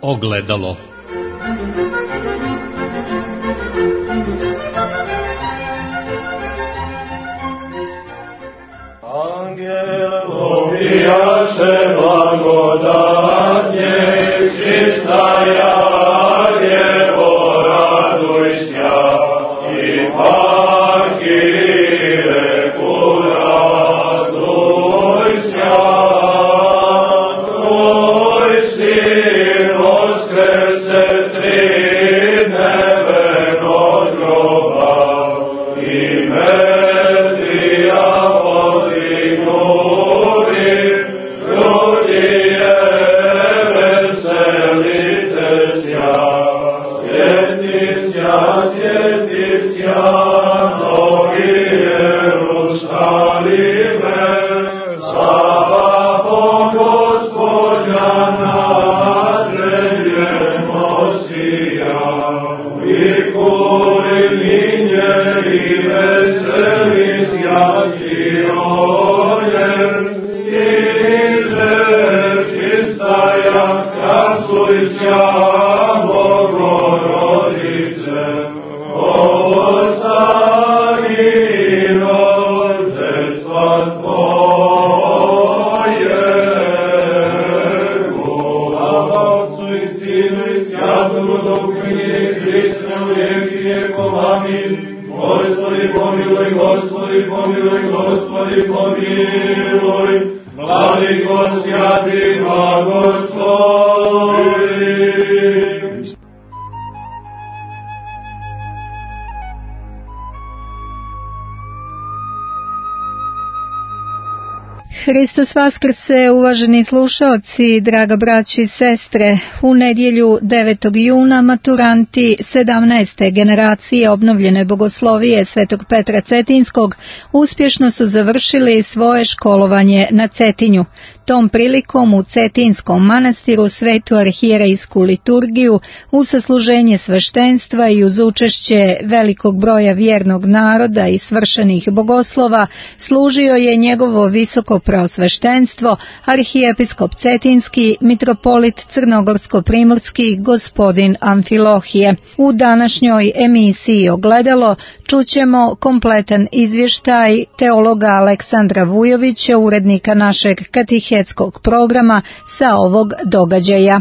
Ogledalo. Bijaše blagodatnje, čistaja Djevo, radujся, i Arhireku radujся, tvoj sin voskrese tri dneve od groba, i Metrija podignuli, Hristos Vaskrse, uvaženi slušaoci, draga braći i sestre. U nedjelju 9. juna maturanti 17. generacije obnovljene bogoslovije Svetog Petra Cetinskog uspješno su završili svoje školovanje na Cetinju. Tom prilikom u Cetinskom manastiru svetu arhijerejsku liturgiju uz sasluženje sveštenstva i uz učešće velikog broja vjernog naroda i svršenih bogoslova služio je njegovo visoko preosveštenstvo arhijepiskop Cetinski mitropolit Crnogorsko-primorski gospodin Amfilohije. U današnjoj emisiji Ogledalo čućemo kompletan izvještaj teologa Aleksandra Vujovića, urednika našeg katehetskog programa sa ovog događaja.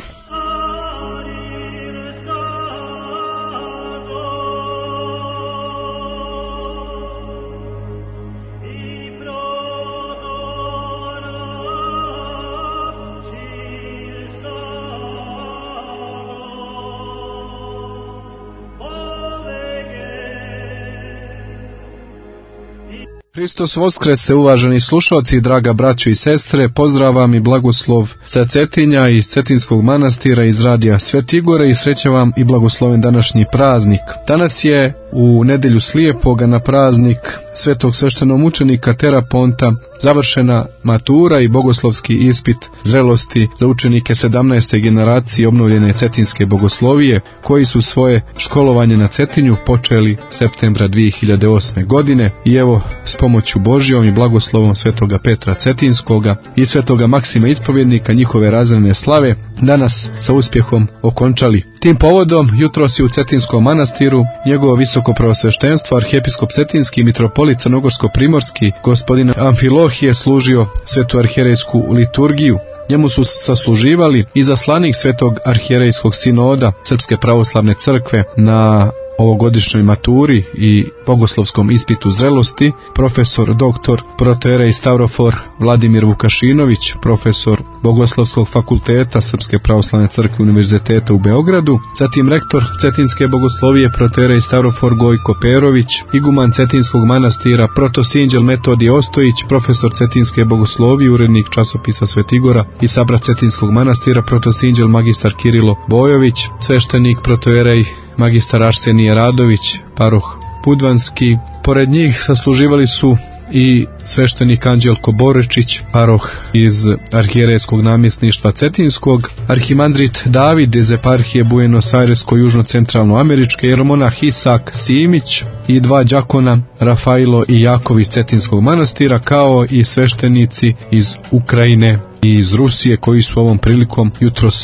Hristos Voskrese, uvaženi slušalci, draga braćo i sestre, pozdravam i blagoslov sa Cetinja iz Cetinskog manastira iz radija Svet Igore i srećam vam i blagosloven današnji praznik. Danas je u nedjelju Slijepoga na praznik svetog sveštenomučenika Teraponta završena matura i bogoslovski ispit zrelosti za učenike 17. generacije obnovljene Cetinske bogoslovije koji su svoje školovanje na Cetinju počeli septembra 2008. godine i evo s pomoću Božjom i blagoslovom svetoga Petra Cetinskoga i svetoga Maksima Ispovjednika njihove razredne slave danas sa uspjehom okončali. Tim povodom jutros je u Cetinskom manastiru njegovo visoko preosveštenstvo arhijepiskop Cetinski mitropolit Crnogorsko-primorski gospodin Amfilohije služio svetu arhijerejsku liturgiju. Njemu su sasluživali i zaslanik svetog arhijerejskog sinoda Srpske pravoslavne crkve na ovogodišnjoj maturi i bogoslovskom ispitu zrelosti, profesor doktor protoerej Stavrofor Vladimir Vukašinović, profesor Bogoslovskog fakulteta Srpske pravoslavne crkve Univerziteta u Beogradu, zatim rektor Cetinske bogoslovije protoerej Stavrofor Gojko Perović, iguman Cetinskog manastira protosinđel Metodije Ostojić, profesor Cetinske bogoslovije, urednik časopisa Svet Igora i sabrat Cetinskog manastira protosinđel magistar Kirilo Bojović, sveštenik protoerej magistar Arsenije Radović, paroh Budvanski. Pored njih sasluživali su i sveštenik Anđelko Borečić, paroh iz arhijerejskog namjesništva Cetinskog, arhimandrit David iz eparhije Buenos Airesko južno-centralno američke, jermonah Isak Simić i dva đakona Rafailo i Jakov iz Cetinskog manastira, kao i sveštenici iz Ukrajine i iz Rusije koji su ovom prilikom jutros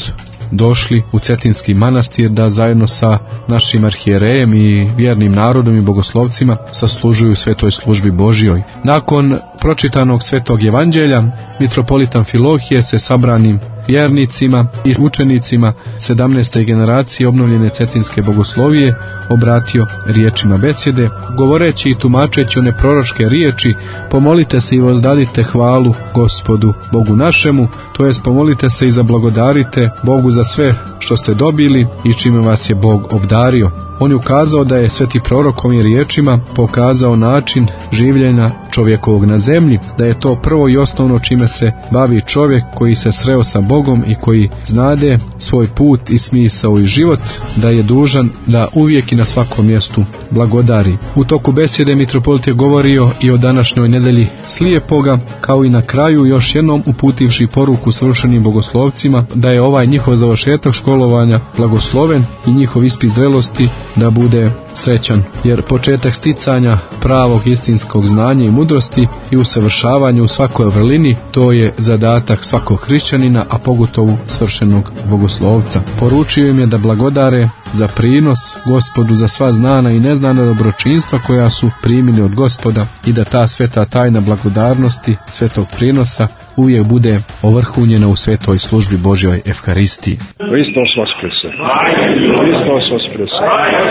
došli u Cetinski manastir da zajedno sa našim arhijerejem i vjernim narodom i bogoslovcima saslužuju svetoj službi Božjoj. Nakon pročitanog svetog evanđelja, mitropolita Amfilohije se sabranim vjernicima i učenicima 17. generacije obnovljene Cetinske bogoslovije obratio riječima besjede, govoreći i tumačeći one proročke riječi: pomolite se i vozdadite hvalu Gospodu Bogu našemu, to jest pomolite se i zablagodarite Bogu za sve što ste dobili i čime vas je Bog obdario. On je ukazao da je sveti prorok ovim riječima pokazao način življenja čovjekovog na zemlji, da je to prvo i osnovno čime se bavi čovjek koji se sreo sa Bogom i koji znade svoj put i smisao i život, da je dužan da uvijek i na svakom mjestu blagodari. U toku besjede mitropolit je govorio i o današnjoj nedelji slijepoga, kao i na kraju još jednom uputivši poruku svršenim bogoslovcima da je ovaj njihov završetak školovanja blagosloven i njihov ispit zrelosti da bude srećan, jer početak sticanja pravog istinskog znanja i mudrosti i usavršavanja u svakoj vrlini, to je zadatak svakog hrišćanina, a pogotovo svršenog bogoslovca. Poručio im je da blagodare za prinos Gospodu za sva znana i neznana dobročinstva koja su primili od Gospoda i da ta sveta tajna blagodarnosti, svetog prinosa uvijek bude ovrhunjena u svetoj službi Božjoj Evharistiji. Hristos Vaskrese! Hristos Vaskrese!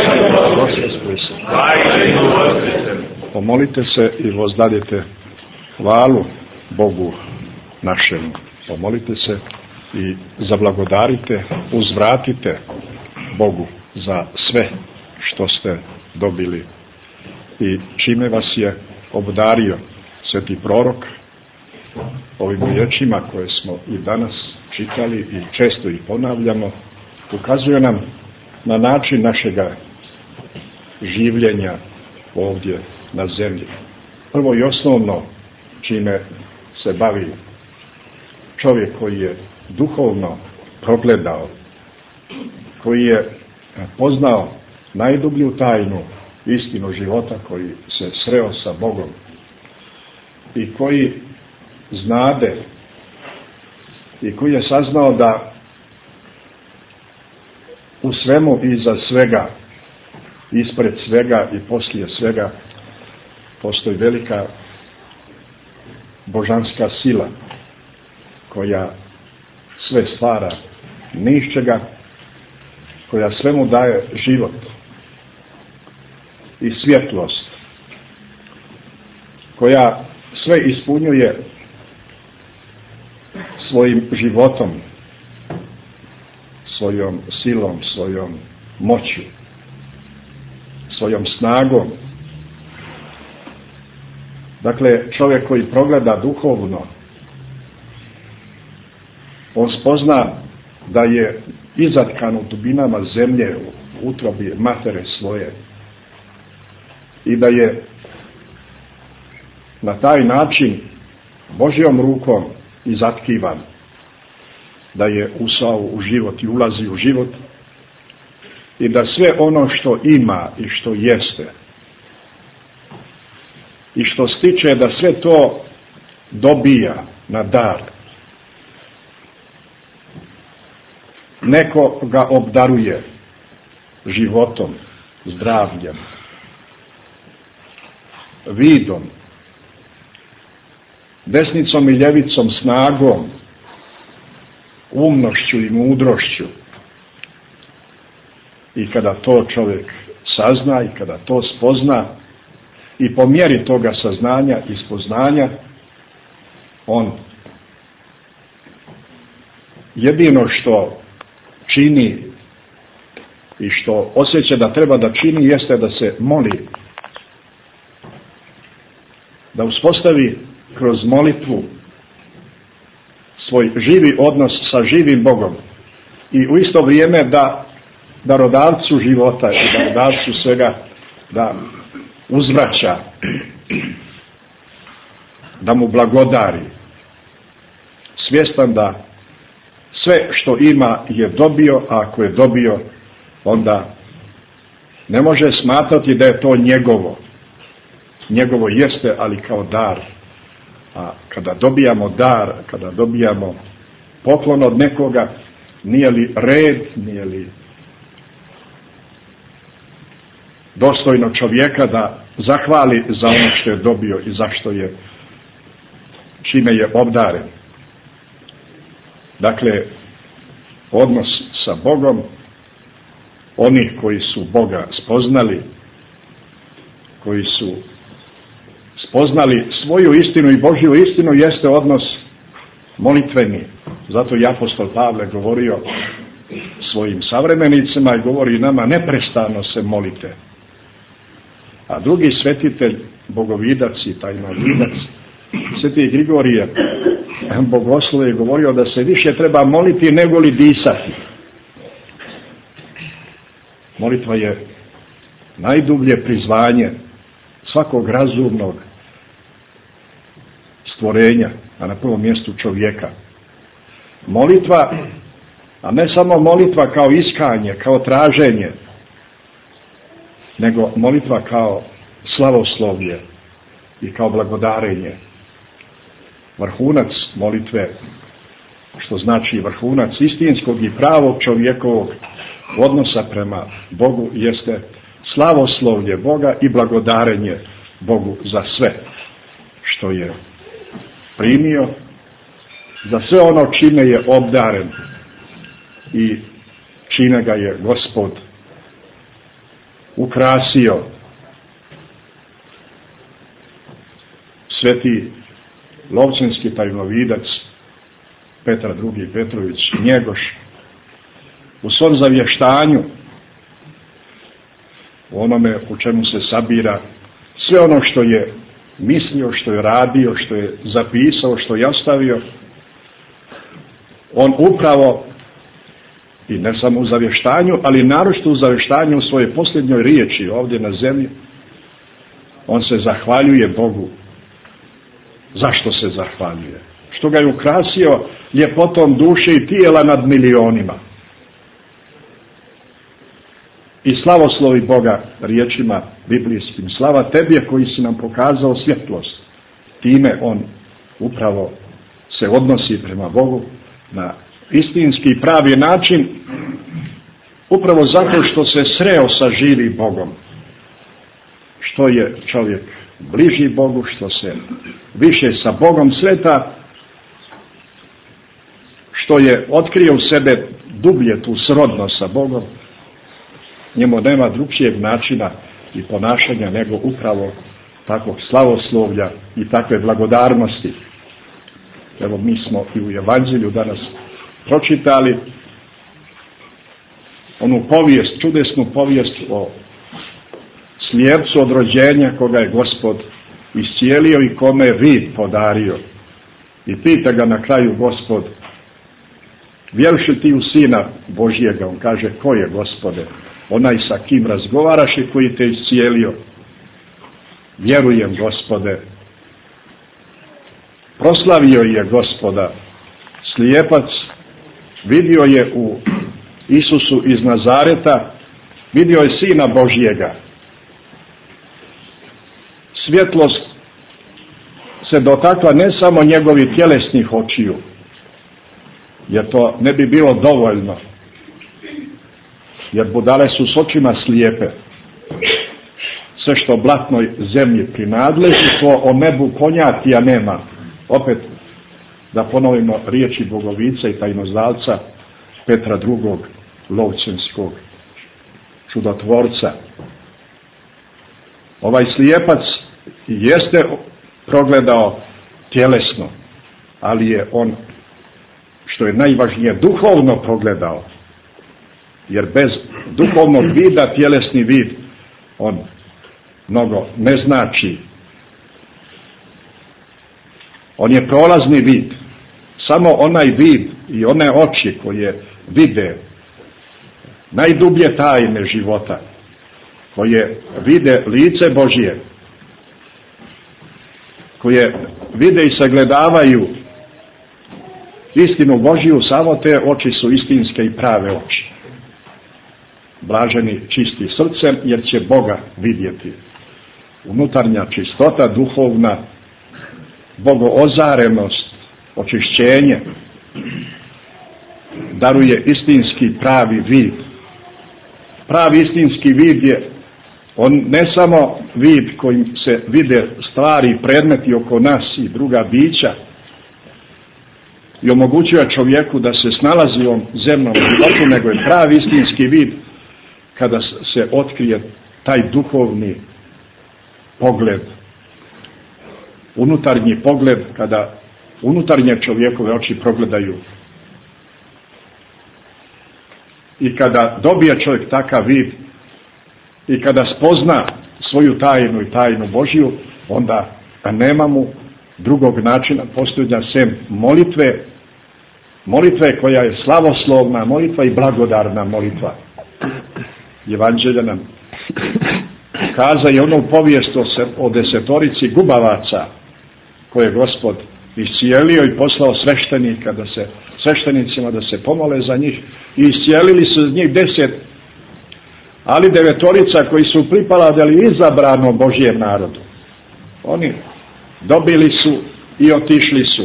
Pomolite se i vozdadite hvalu Bogu našemu. Pomolite se i zablagodarite, uzvratite Bogu za sve što ste dobili i čime vas je obdario. Sveti prorok ovim riječima koje smo i danas čitali i često ih ponavljamo, ukazuje nam na način našega življenja ovdje na zemlji. Prvo i osnovno čime se bavi čovjek koji je duhovno progledao, koji je poznao najdublju tajnu istinu života, koji se sreo sa Bogom i koji znade i koji je saznao da u svemu i za svega, ispred svega i poslije svega postoji velika božanska sila koja sve stvara ni iz čega, koja svemu daje život i svjetlost, koja sve ispunjuje svojim životom, svojom silom, svojom moću, svojom snagom. Dakle, čovjek koji progleda duhovno, on spozna da je izatkan u dubinama zemlje, u utrobi matere svoje i da je na taj način Božjom rukom izatkivan, da je usao u život i ulazi u život i da sve ono što ima i što jeste i što stiče, da sve to dobija na dar. Neko ga obdaruje životom, zdravljem, vidom, desnicom i ljevicom, snagom, umnošću i mudrošću. I kada to čovjek sazna i kada to spozna i po mjeri toga saznanja i spoznanja, on jedino što čini i što osjeća da treba da čini jeste da se moli, da uspostavi kroz molitvu svoj živi odnos sa živim Bogom i u isto vrijeme da darodavcu života i darodavcu svega da uzvraća, da mu blagodari, svjestan da sve što ima je dobio, a ako je dobio, onda ne može smatrati da je to njegovo. Njegovo jeste, ali kao dar. A kada dobijamo dar, kada dobijamo poklon od nekoga, nije li red, nije li dostojno čovjeka da zahvali za ono što je dobio i zašto je, čime je obdaren. Dakle, odnos sa Bogom, onih koji su Boga spoznali, koji su spoznali svoju istinu i Božju istinu, jeste odnos molitveni. Zato je apostol Pavle govorio svojim savremenicima i govori nama: neprestano se molite. A drugi svetitelj, bogovidac i tajnovidac, Sveti Grigorije Bogoslov, je govorio da se više treba moliti nego li disati. Molitva je najdublje prizvanje svakog razumnog stvorenja, a na prvom mjestu čovjeka. Molitva, a ne samo molitva kao iskanje, kao traženje, nego molitva kao slavoslovlje i kao blagodarenje. Vrhunac molitve, što znači vrhunac istinskog i pravog čovjekovog odnosa prema Bogu, jeste slavoslovlje Boga i blagodarenje Bogu za sve što je primio, za sve ono čime je obdaren i čime ga je Gospod ukrasio. Sveti Lovćenski tajnovidac Petar II. Petrović Njegoš u svom zavještanju, u onome u čemu se sabira sve ono što je mislio, što je radio, što je zapisao, što je ostavio, on upravo, i ne samo u zavještanju, ali naročito u zavještanju u svojoj posljednjoj riječi ovdje na zemlji, on se zahvaljuje Bogu. Zašto se zahvaljuje? Što ga je ukrasio ljepotom duše i tijela nad milionima. I slavoslovi Boga riječima biblijskim: slava tebi koji si nam pokazao svjetlost. Time on upravo se odnosi prema Bogu na istinski i pravi način, upravo zato što se sreo sa živim Bogom. Što je čovjek bliži Bogu, što se više sa Bogom sreta, što je otkrio u sebe dublje tu srodnost sa Bogom, njemu nema drugčijeg načina i ponašanja nego upravo takvog slavoslovlja i takve blagodarnosti. Evo, mi smo i u Evanđelju danas pročitali onu povijest, čudesnu povijest o slijepcu od rođenja koga je Gospod iscijelio i kome je vid podario. I pita ga na kraju Gospod: vjeruješ li ti u Sina Božjega? On kaže: ko je, Gospode? Onaj sa kim razgovaraš i koji te iscijelio. Vjerujem, Gospode. Proslavio je Gospoda. Slijepac vidio je u Isusu iz Nazareta, vidio je Sina Božjega. Svjetlost se dotakla ne samo njegovih tjelesnih očiju, jer to ne bi bilo dovoljno, jer budale su s očima slijepe. Sve što blatnoj zemlji prinadleži, to o nebu ponjatija nema. Opet da ponovimo riječi bogovica i tajnozdavca Petra II. Lovćenskog čudotvorca. Ovaj slijepac jeste progledao tjelesno, ali je on, što je najvažnije, duhovno progledao. Jer bez duhovnog vida tjelesni vid, on mnogo ne znači. On je prolazni vid. Samo onaj vid i one oči koje vide najdublje tajne života, koje vide lice Božje, koje vide i sagledavaju istinu Božju, samo te oči su istinske i prave oči. Blaženi čisti srcem, jer će Boga vidjeti. Unutarnja čistota, duhovna bogoozarenost, očišćenje, daruje istinski pravi vid. Pravi istinski vid je on ne samo vid kojim se vide stvari i predmeti oko nas i druga bića i omogućuje čovjeku da se snalazi u ovom zemnom životu, nego je pravi istinski vid kada se otkrije taj duhovni pogled, unutarnji pogled, kada unutarnje čovjekove oči progledaju. I kada dobije čovjek takav vid i kada spozna svoju tajnu i tajnu Božju, onda nema mu drugog načina postojanja sem molitve koja je slavoslovna molitva i blagodarna molitva. Evanđelje nam kaza i onu povijest o 10 gubavaca koje je Gospod iscijelio i poslao sveštenika sveštenicima da se pomole za njih i iscijelili su njih 10, ali 9 koji su pripadali izabrano Božjem narodu. Oni dobili su i otišli su.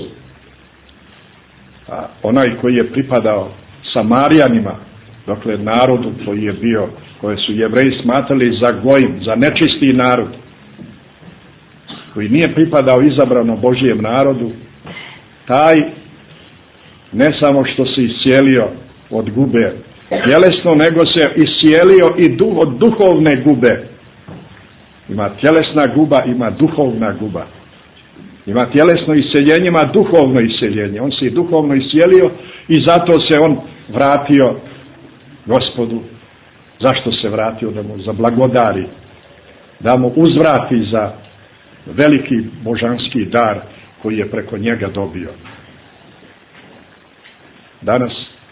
A onaj koji je pripadao Samarijanima, dakle narodu koji je bio, koje su Jevreji smatrali za gojim, za nečisti narod, koji nije pripadao izabrano Božjem narodu, taj ne samo što se iscijelio od gube tjelesno, nego se iscijelio i od duhovne gube. Ima tjelesna guba, ima duhovna guba. Ima tjelesno iseljenje, ima duhovno iseljenje. On se i duhovno iscijelio i zato se on vratio Gospodu. Zašto se vratio? Da mu zablagodari, da mu uzvrati za veliki božanski dar koji je preko njega dobio. Danas,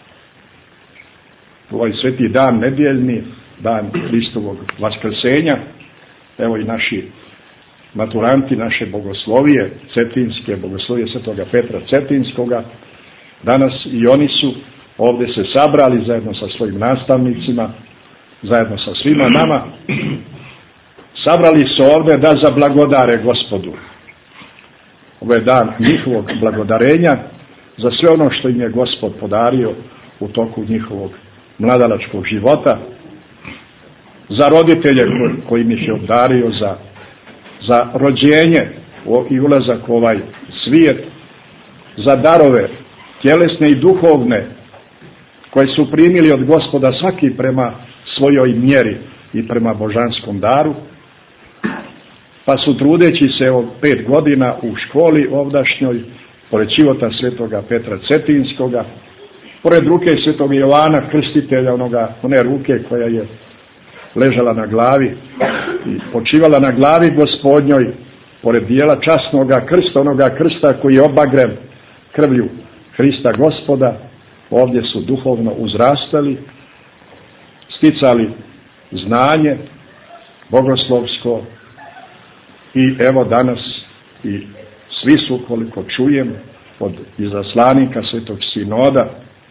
ovaj sveti dan nedjeljni, dan Hristovog vaskrsenja, evo i naši maturanti naše bogoslovije, cetinske, bogoslovije svetoga Petra Cetinskoga, danas i oni su ovdje se sabrali zajedno sa svojim nastavnicima, zajedno sa svima nama, sabrali su ovdje da zablagodare Gospodu. Ovo je dan njihovog blagodarenja za sve ono što im je Gospod podario u toku njihovog mladalačkog života, za roditelje kojim ih je obdario, za rođenje i ulazak u ovaj svijet, za darove tjelesne i duhovne koje su primili od Gospoda svaki prema svojoj mjeri i prema božanskom daru, pa su trudeći se 5 godina u školi ovdašnjoj, pored života svetoga Petra Cetinskoga, pored ruke svetog Jovana Krstitelja, one ruke koja je ležala na glavi i počivala na glavi Gospodnjoj, pored dijela časnoga krsta, onoga krsta koji je obagren krvlju Hrista Gospoda, ovdje su duhovno uzrastali, sticali znanje bogoslovsko i evo danas i svi su, koliko čujem, od izaslanika Svetog Sinoda,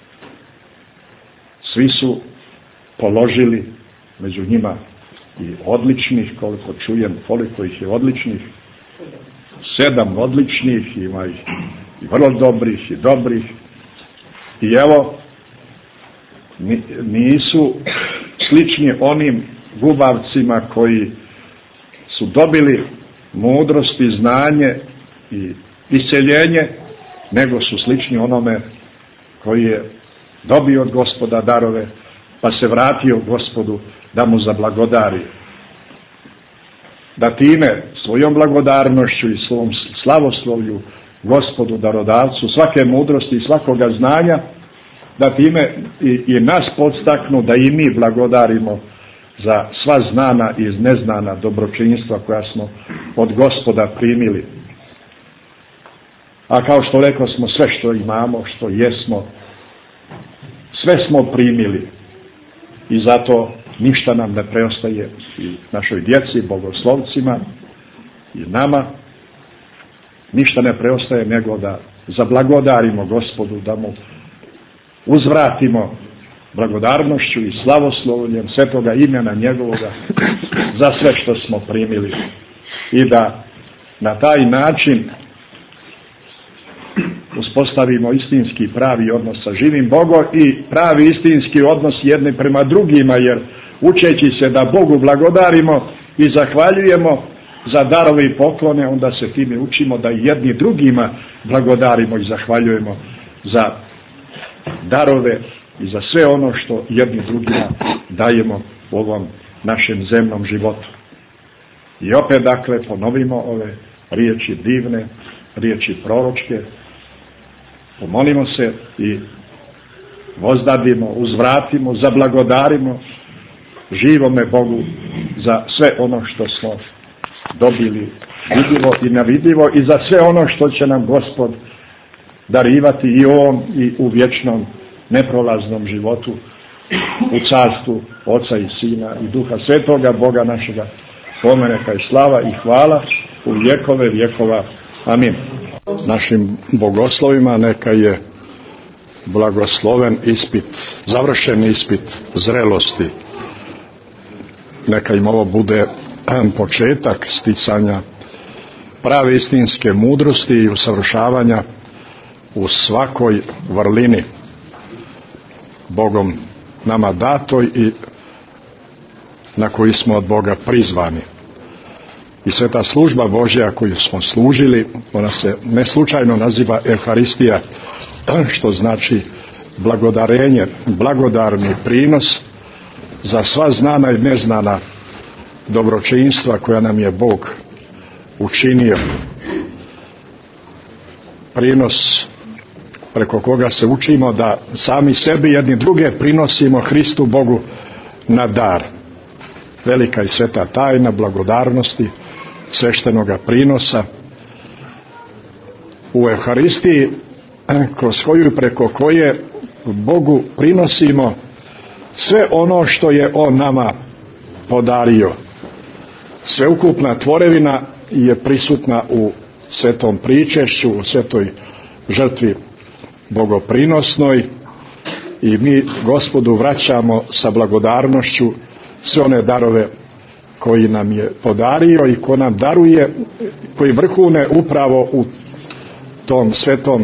svi su položili, među njima i odličnih, koliko čujem, koliko ih je odličnih, 7 odličnih, ima ih i vrlo dobrih i dobrih. I evo, nisu slični onim gubavcima koji su dobili mudrost i znanje i iseljenje, nego su slični onome koji je dobio od Gospoda darove, pa se vratio Gospodu da mu zablagodari. Da time svojom blagodarnošću i svom slavoslovlju Gospodu darodavcu svake mudrosti i svakoga znanja, da time i nas podstaknu da i mi blagodarimo za sva znana i neznana dobročinstva koja smo od Gospoda primili. A kao što rekao smo, sve što imamo, što jesmo, sve smo primili i zato ništa nam ne preostaje i našoj djeci, bogoslovcima i nama, ništa ne preostaje nego da zablagodarimo Gospodu, da mu uzvratimo blagodarnošću i slavoslovljem svetoga imena njegovoga za sve što smo primili i da na taj način uz uspostavimo istinski pravi odnos sa živim Bogom i pravi istinski odnos jedni prema drugima, jer učeći se da Bogu blagodarimo i zahvaljujemo za darove i poklone, onda se time učimo da jedni drugima blagodarimo i zahvaljujemo za darove i za sve ono što jedni drugima dajemo u ovom našem zemnom životu. I opet, dakle, ponovimo ove riječi divne, riječi proročke, pomolimo se i vozdadimo, uzvratimo, zablagodarimo živome Bogu za sve ono što smo dobili vidljivo i nevidljivo i za sve ono što će nam Gospod darivati i ovom i u vječnom neprolaznom životu u carstvu Oca i Sina i Duha Svetoga, Boga našega. Kome neka je slava i hvala u vjekove vjekova. Amin. Našim bogoslovima neka je blagosloven ispit, završen ispit zrelosti. Neka im ovo bude početak sticanja prave istinske mudrosti i usavršavanja u svakoj vrlini Bogom nama datoj i na koju smo od Boga prizvani. I sveta služba Božja koju smo služili, ona se ne slučajno naziva Euharistija, što znači blagodarenje, blagodarni prinos za sva znana i neznana dobročinstva koja nam je Bog učinio. Prinos preko koga se učimo da sami sebi jedni druge prinosimo Hristu Bogu na dar. Velika i sveta tajna blagodarnosti, sveštenoga prinosa u Euharistiji, kroz koju i preko koje Bogu prinosimo sve ono što je On nama podario. Sveukupna tvorevina je prisutna u svetom pričešću, u svetoj žrtvi bogoprinosnoj i mi Gospodu vraćamo sa blagodarnošću sve one darove koji nam je podario i ko nam daruje, koji vrhune upravo u tom svetom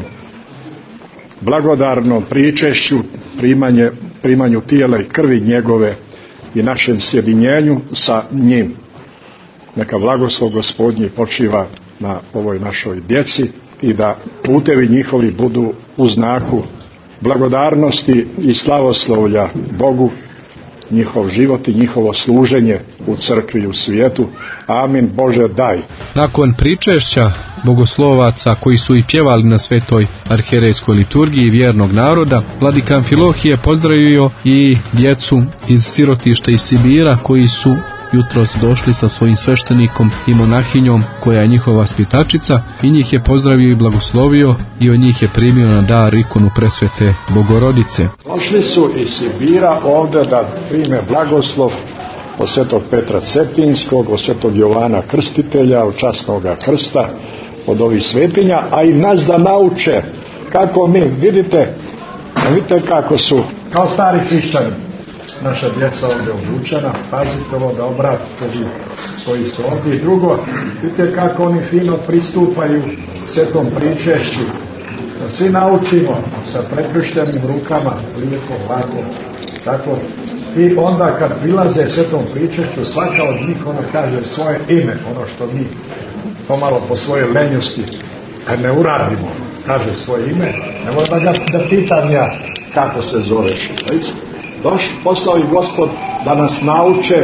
blagodarnom pričešću, primanju tijela i krvi njegove i našem sjedinjenju sa njim. Neka blagoslov Gospodnji počiva na ovoj našoj djeci i da putevi njihovi budu u znaku blagodarnosti i slavoslovlja Bogu, njihov život i njihovo služenje u crkvi i u svijetu. Amin. Bože daj. Nakon pričešća bogoslovaca koji su i pjevali na svetoj arhijerejskoj liturgiji vjernog naroda, vladika Amfilohije pozdravio i djecu iz sirotišta iz Sibira koji su jutros došli sa svojim sveštenikom i monahinjom koja je njihova vaspitačica, i njih je pozdravio i blagoslovio i od njih je primio na dar ikonu presvete Bogorodice. Došli su iz Sibira ovdje da prime blagoslov od svetog Petra Cetinskog, od svetog Jovana Krstitelja, od časnoga krsta, od ovih svetinja, a i nas da nauče kako mi, vidite kako su kao stari hrišćani. Naša djeca ovdje obučena, pazite ovo da obratite koji su ovdje. I drugo, vidite kako oni fino pristupaju svetom pričešću. Da svi naučimo sa prekrštenim rukama, lijepo, ovako, tako. I onda kad prilaze svetom pričešću, svaka od njih ona kaže svoje ime, ono što mi pomalo po svojoj lenjosti ne uradimo, kaže svoje ime. Ne moram da pitam ja kako se zoveš. Poslao i Gospod da nas nauče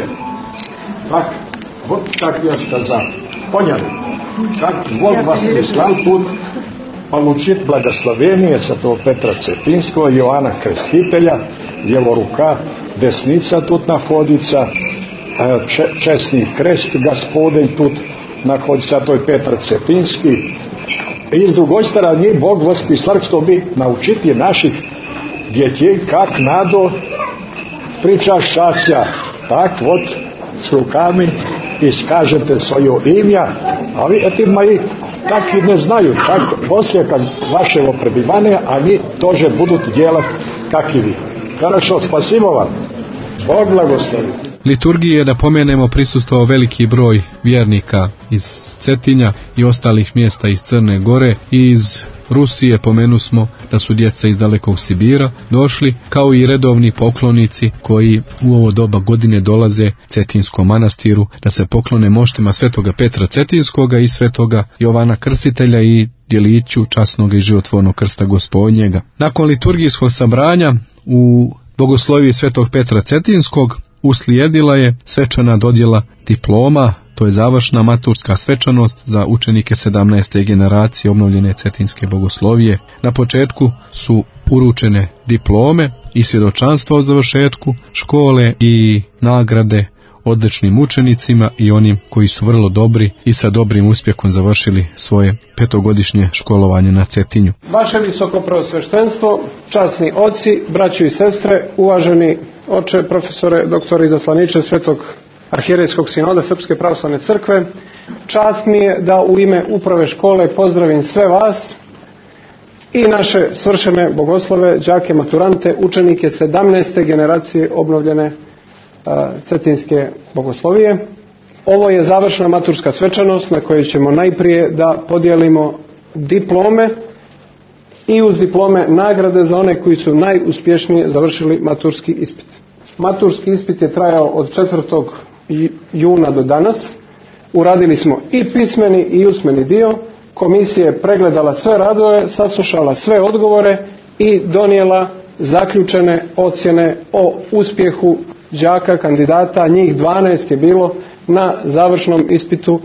как я сказал. Поняли? Как Бог вас прислал тут получить благословение святого Петра Цепинского, Иоанна Крестителя, его рука, десница тут находится, честный крест Господень тут находится, святой Петр Цепинский. И с другой стороны, Бог вас прислал, чтобы научить наших детей, как надо причащаться. Так вот, с руками и скажете свое имя, а вы эти мои так и не знают, как после вашего пребывания они тоже будут делать, как и вы. Хорошо, спасибо вам. Бог благослови. Liturgiji je, da pomenemo, prisustvovao veliki broj vjernika iz Cetinja i ostalih mjesta iz Crne Gore i iz Rusije, pomenu smo da su djeca iz dalekog Sibira došli, kao i redovni poklonici koji u ovo doba godine dolaze Cetinskom manastiru da se poklone moštima svetoga Petra Cetinskoga i svetoga Jovana Krstitelja i djeliću časnog i životvornog krsta Gospodnjega. Nakon liturgijskog sabranja u bogosloviji svetog Petra Cetinskog uslijedila je svečana dodjela diploma, to je završna maturska svečanost za učenike 17. generacije obnovljene Cetinske bogoslovije. Na početku su uručene diplome i svjedočanstva o završetku škole i nagrade odličnim učenicima i onim koji su vrlo dobri i sa dobrim uspjehom završili svoje petogodišnje školovanje na Cetinju. Vaše visoko preosveštenstvo, časni oci, braćo i sestre, uvaženi oče, profesore, doktori izaslaniče Svetog Arhijerejskog sinoda Srpske pravoslavne crkve, čast mi je da u ime uprave škole pozdravim sve vas i naše svršene bogoslove, đake, maturante, učenike 17. generacije obnovljene Cetinske bogoslovije. Ovo je završna maturska svečanost na kojoj ćemo najprije da podijelimo diplome i uz diplome nagrade za one koji su najuspješnije završili maturski ispit. Maturski ispit je trajao od 4. juna do danas. Uradili smo i pismeni i usmeni dio. Komisija je pregledala sve radove, saslušala sve odgovore i donijela zaključene ocjene o uspjehu đaka, kandidata, njih 12 je bilo na završnom ispitu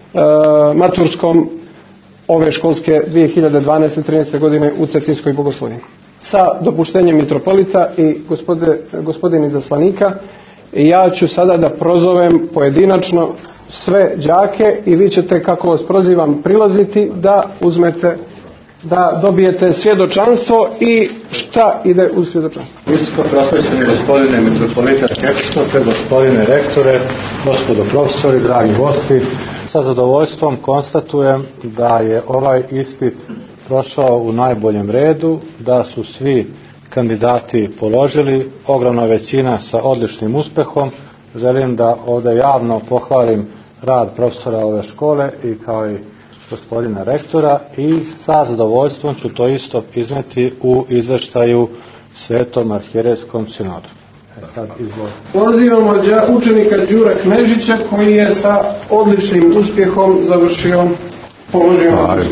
maturskom ove školske 2012-13. godine u Cetinskoj bogosloviji. Sa dopuštenjem mitropolita i gospodin izaslanika, ja ću sada da prozovem pojedinačno sve đake i vi ćete, kako vas prozivam, prilaziti da uzmete, da dobijete svjedočanstvo i šta ide u svjedočanstvo. Visoko prosvećeni gospodine mitropolita Episkope, gospodine rektore, gospodo profesori, dragi gosti, sa zadovoljstvom konstatujem da je ovaj ispit prošao u najboljem redu, da su svi kandidati položili, ogromna većina sa odličnim uspjehom. Želim da ovdje javno pohvalim rad profesora ove škole i kao i gospodina rektora i sa zadovoljstvom ću to isto izneti u izveštaju Svetom Arhijerejskom sinodu. Sad pozivamo učenika Đura Knežića koji je sa odličnim uspjehom završio položio.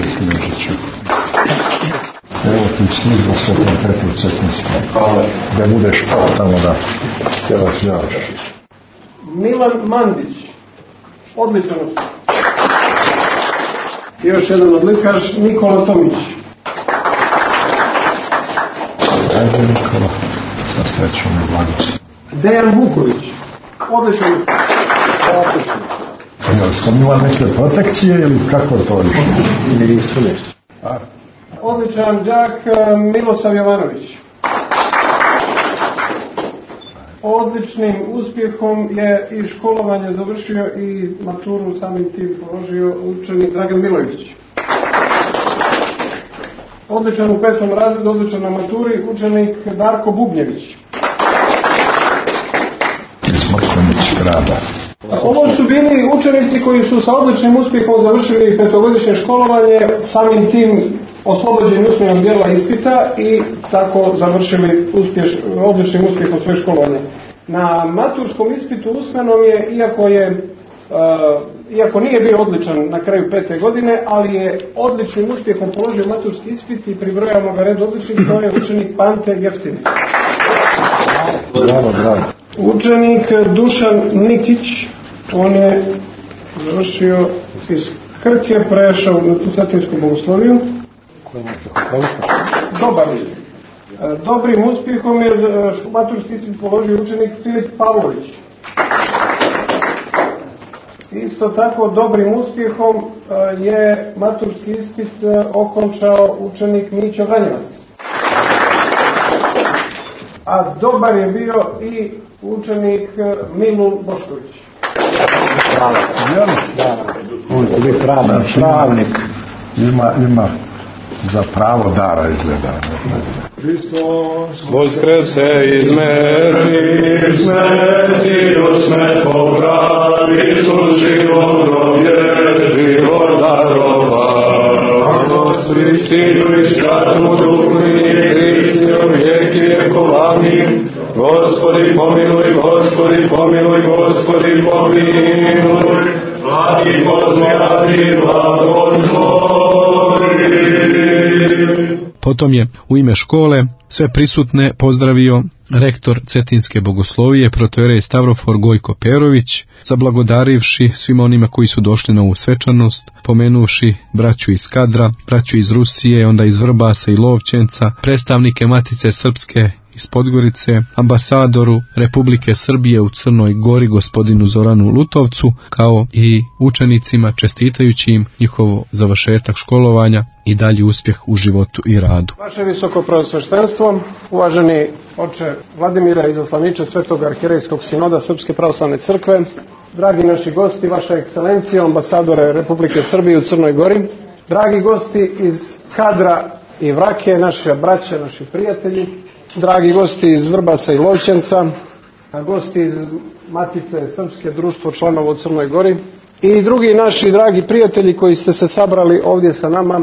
Evo ti služba Svetom Petru Cetinskom. Hvala. Da budeš tamo da te vas javiš. Milan Mandić, odličan uspjeh. I još jedan odlikaš, Nikola Tomić. Ajde Nikola, sa srećom i blagost. Dejan Vuković, odličan uspjeh. Sam imao neke protekcije ili kako to išlo? Ili nisu nešto. Odličan đak Milosav Jovanović. Odličnim uspjehom je i školovanje završio i maturu samim tim položio učenik Dragan Milojević. Odličan u 5. razredu, odličan na maturi učenik Darko Bubnjević. Ovo su bili učenici koji su sa odličnim uspjehom završili 5-godišnje školovanje, samim tim oslobođeni usmenog dijela ispita i tako završili odličnim uspjehom svoje školovanje. Na maturskom ispitu usmenom je, iako nije bio odličan na kraju 5. godine, ali je odličnim uspjehom položio maturski ispit i pribrojamo ga red odličnih, to je učenik Pante Jeftini. Bravo, bravo. Učenik Dušan Nikić, on je završio iz Krke, prešao na Cetinsku bogosloviju. Dobar je. Dobrim uspjehom je maturski ispit položio učenik Filip Pavlović. Isto tako dobrim uspjehom je maturski ispit okončao učenik Mićo Vranjevac. A dobar je bio i učenik Milun Bošković. On će biti pravnik. Ima za pravo dara izgleda. Hristos voskrese iz mrtvih, smrti do smrt popravi, Isus život dobije, život darova. Ako svi Sinu i Svjatomu Duhu i Hristi u vijeki vjekov. Amin. Gospodi pomiluj, Gospodi pomiluj, Gospodi pomiluj. Blagi Gospodi, blagoslovi. Potom je u ime škole sve prisutne pozdravio rektor Cetinske bogoslovije protoijerej Stavrofor Gojko Perović, zablagodarivši svima onima koji su došli na ovu svečanost, pomenuši braću iz Skadra, braću iz Rusije, onda iz Vrbasa i Lovćenca, predstavnike Matice Srpske iz Podgorice, ambasadoru Republike Srbije u Crnoj Gori gospodinu Zoranu Lutovcu, kao i učenicima čestitajući im njihovo završetak školovanja i dalji uspjeh u životu i radu. Vaše visoko preosveštenstvo, uvaženi oče Vladimire, izaslaniče Svetog arhijerejskog sinoda Srpske pravoslavne crkve, dragi naši gosti, vaša ekscelencijo, ambasadore Republike Srbije u Crnoj Gori, dragi gosti iz Skadra i Vrake, naše braće, naši prijatelji, dragi gosti iz Vrbasa i Lovćenca, gosti iz Matice Srpske, društvo članova u Crnoj Gori i drugi naši dragi prijatelji koji ste se sabrali ovdje sa nama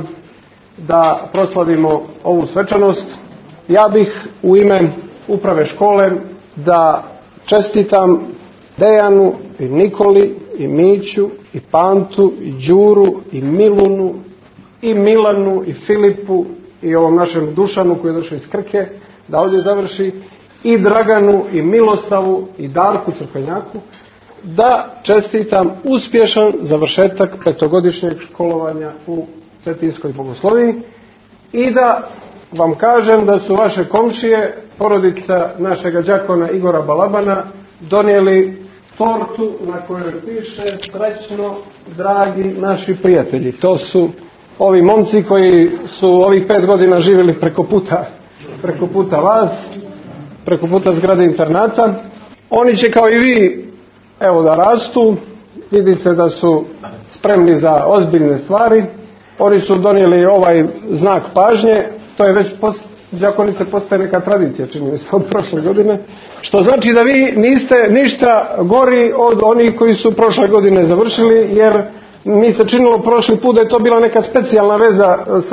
da proslavimo ovu svečanost. Ja bih u ime uprave škole da čestitam Dejanu i Nikoli i Miću i Pantu i Đuru i Milunu i Milanu i Filipu i ovom našem Dušanu koji je došao iz Krke da ovdje završi, i Draganu i Milosavu i Darku Crkvenjaku, da čestitam uspješan završetak petogodišnjeg školovanja u Cetinskoj bogosloviji i da vam kažem da su vaše komšije, porodica našega đakona Igora Balabana, donijeli tortu na kojoj piše srećno dragi naši prijatelji. To su ovi momci koji su ovih 5 godina živjeli preko puta vas, preko puta zgrade internata. Oni će kao i vi evo da rastu, vidi se da su spremni za ozbiljne stvari. Oni su donijeli ovaj znak pažnje, to je već đakonice postaje neka tradicija, čini mi se, od prošle godine, što znači da vi niste ništa gori od onih koji su prošle godine završili, jer mi se činilo prošli put da je to bila neka specijalna veza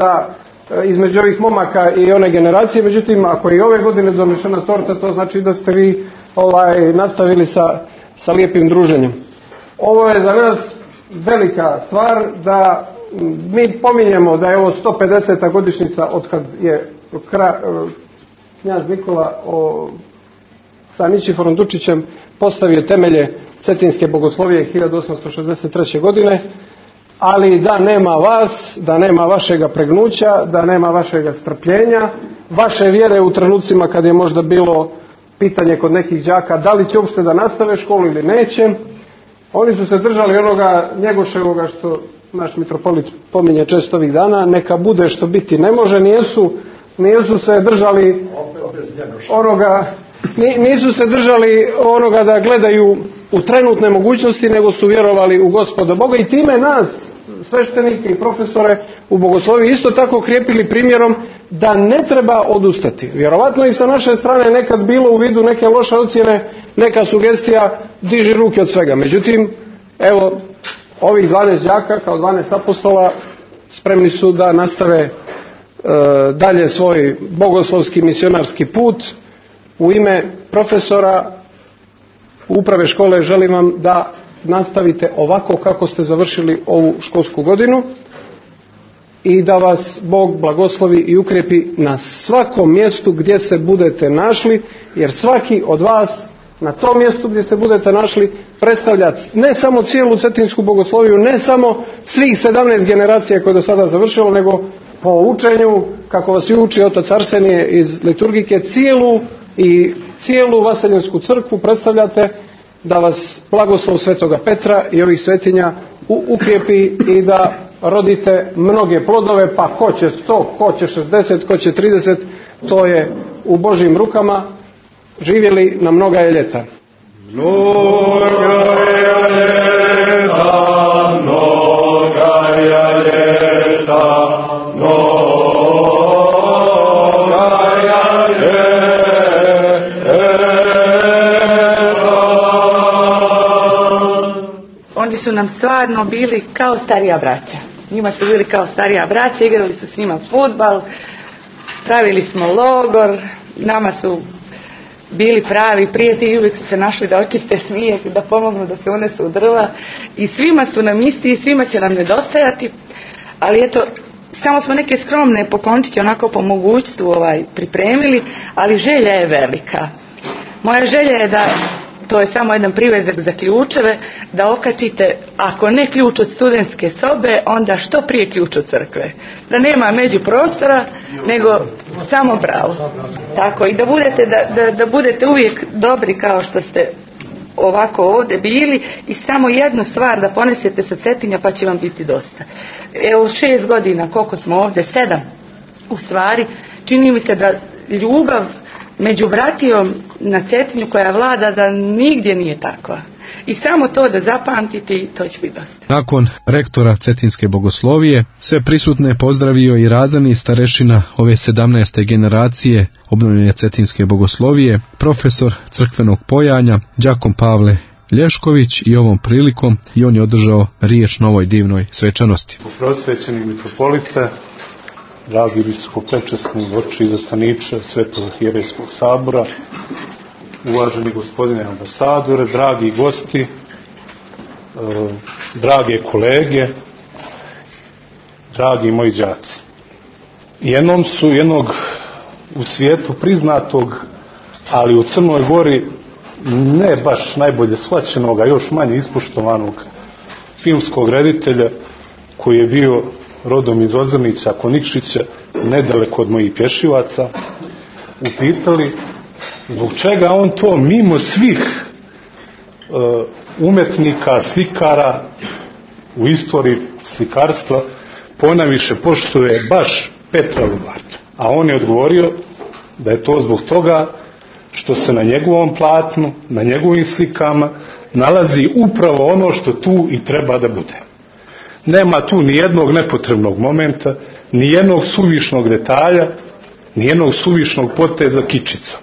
između ovih momaka i one generacije, međutim ako je i ove godine donešena torta, to znači da ste vi nastavili sa lijepim druženjem. Ovo je za nas velika stvar da mi pominjemo da je ovo 150. godišnjica od kad je knjaz Nikola sa Ničiforom Dučićem postavio temelje Cetinske bogoslovije 1863. godine, ali da nema vas, da nema vašega pregnuća, da nema vašega strpljenja, vaše vjere u trenucima kad je možda bilo pitanje kod nekih đaka da li će uopšte da nastave školu ili neće. Oni su se držali onoga Njegoševoga što naš mitropolit pominje često ovih dana, neka bude što biti ne može. Nisu se držali onoga da gledaju u trenutne mogućnosti, nego su vjerovali u Gospoda Boga i time nas, sveštenike i profesore u bogosloviji, isto tako krijepili primjerom da ne treba odustati. Vjerovatno i sa naše strane nekad bilo u vidu neke loše ocjene, neka sugestija, diži ruke od svega. Međutim, evo, ovih 12 đaka kao 12 apostola spremni su da nastave dalje svoj bogoslovski misionarski put. U ime profesora uprave škole želim vam da nastavite ovako kako ste završili ovu školsku godinu i da vas Bog blagoslovi i ukrijepi na svakom mjestu gdje se budete našli, jer svaki od vas na tom mjestu gdje se budete našli predstavlja ne samo cijelu Cetinsku bogosloviju, ne samo svih 17 generacija koje do sada završilo, nego po učenju, kako vas i uči otac Arsenije iz liturgike, cijelu Vaseljinsku crkvu predstavljate, da vas blagoslov Svetoga Petra i ovih svetinja ukrijepi i da rodite mnoge plodove, pa ko će 100, ko će 60, ko će 30, to je u Božjim rukama. Živjeli na mnoga je ljeta. Oni su nam stvarno bili kao starija braća. Njima su bili kao starija braća, igrali su s njima fudbal, pravili smo logor, nama su bili pravi prijatelji, uvijek su se našli da očiste snijeg, da pomognu da se unesu u drva i svima su nam isti i svima će nam nedostajati, ali eto, samo smo neke skromne poklončiće onako po mogućstvu pripremili, ali želja je velika. Moja želja je da, to je samo jedan privezak za ključeve, da okačite, ako ne ključ od studentske sobe, onda što prije ključ od crkve. Da nema među prostora, nego samo bravo. Tako, i da budete uvijek dobri kao što ste ovako ovdje bili i samo jednu stvar da ponesete sa Cetinja pa će vam biti dosta. Evo 6 godina, koliko smo ovdje, 7 u stvari, čini mi se da ljubav među bratijom na Cetinju koja vlada da nigdje nije takva. I samo to da zapamtite i to će biti dosta. Nakon rektora Cetinske bogoslovije, sve prisutne pozdravio i razredni starešina ove 17. generacije obnovljene Cetinske bogoslovije, profesor crkvenog pojanja Đakon Pavle Lješković i ovom prilikom i on je održao riječ na ovoj divnoj svečanosti. Prosvećeni mitropolite, dragi visokopečesni oče izaslaniče Svetog arhijerejskog sabora, uvaženi gospodine ambasadore, dragi gosti, drage kolege, dragi moji đaci. Jednog u svijetu priznatog, ali u Crnoj Gori ne baš najbolje shvaćenog, a još manje ispoštovanog filmskog reditelja koji je bio rodom iz Ozrnića, Konikšića, nedaleko od mojih Pješivaca, upitali zbog čega on to mimo svih umetnika, slikara u istoriji slikarstva ponajviše poštuje baš Petra Lubardu. A on je odgovorio da je to zbog toga što se na njegovom platnu, na njegovim slikama nalazi upravo ono što tu i treba da bude. Nema tu ni jednog nepotrebnog momenta, ni jednog suvišnog detalja, ni jednog suvišnog poteza kičicom.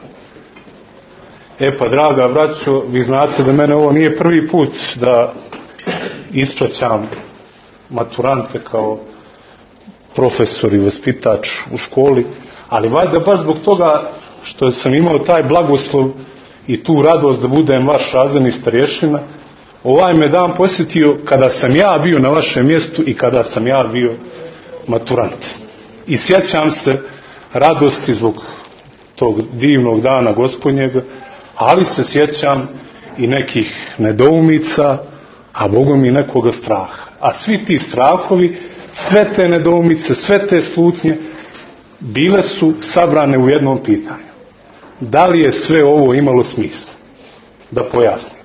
Pa, draga braćo, vi znate da mene ovo nije prvi put da ispraćam maturante kao profesor i vaspitač u školi, ali valjda baš zbog toga što sam imao taj blagoslov i tu radost da budem vaš razredni starješina, ovaj me dan posjetio kada sam ja bio na vašem mjestu i kada sam ja bio maturant. I sjećam se radosti zbog tog divnog dana Gospodnjega, ali se sjećam i nekih nedoumica, a Bogom i nekoga straha. A svi ti strahovi, sve te nedoumice, sve te slutnje bile su sabrane u jednom pitanju. Da li je sve ovo imalo smisla? Da pojasnim.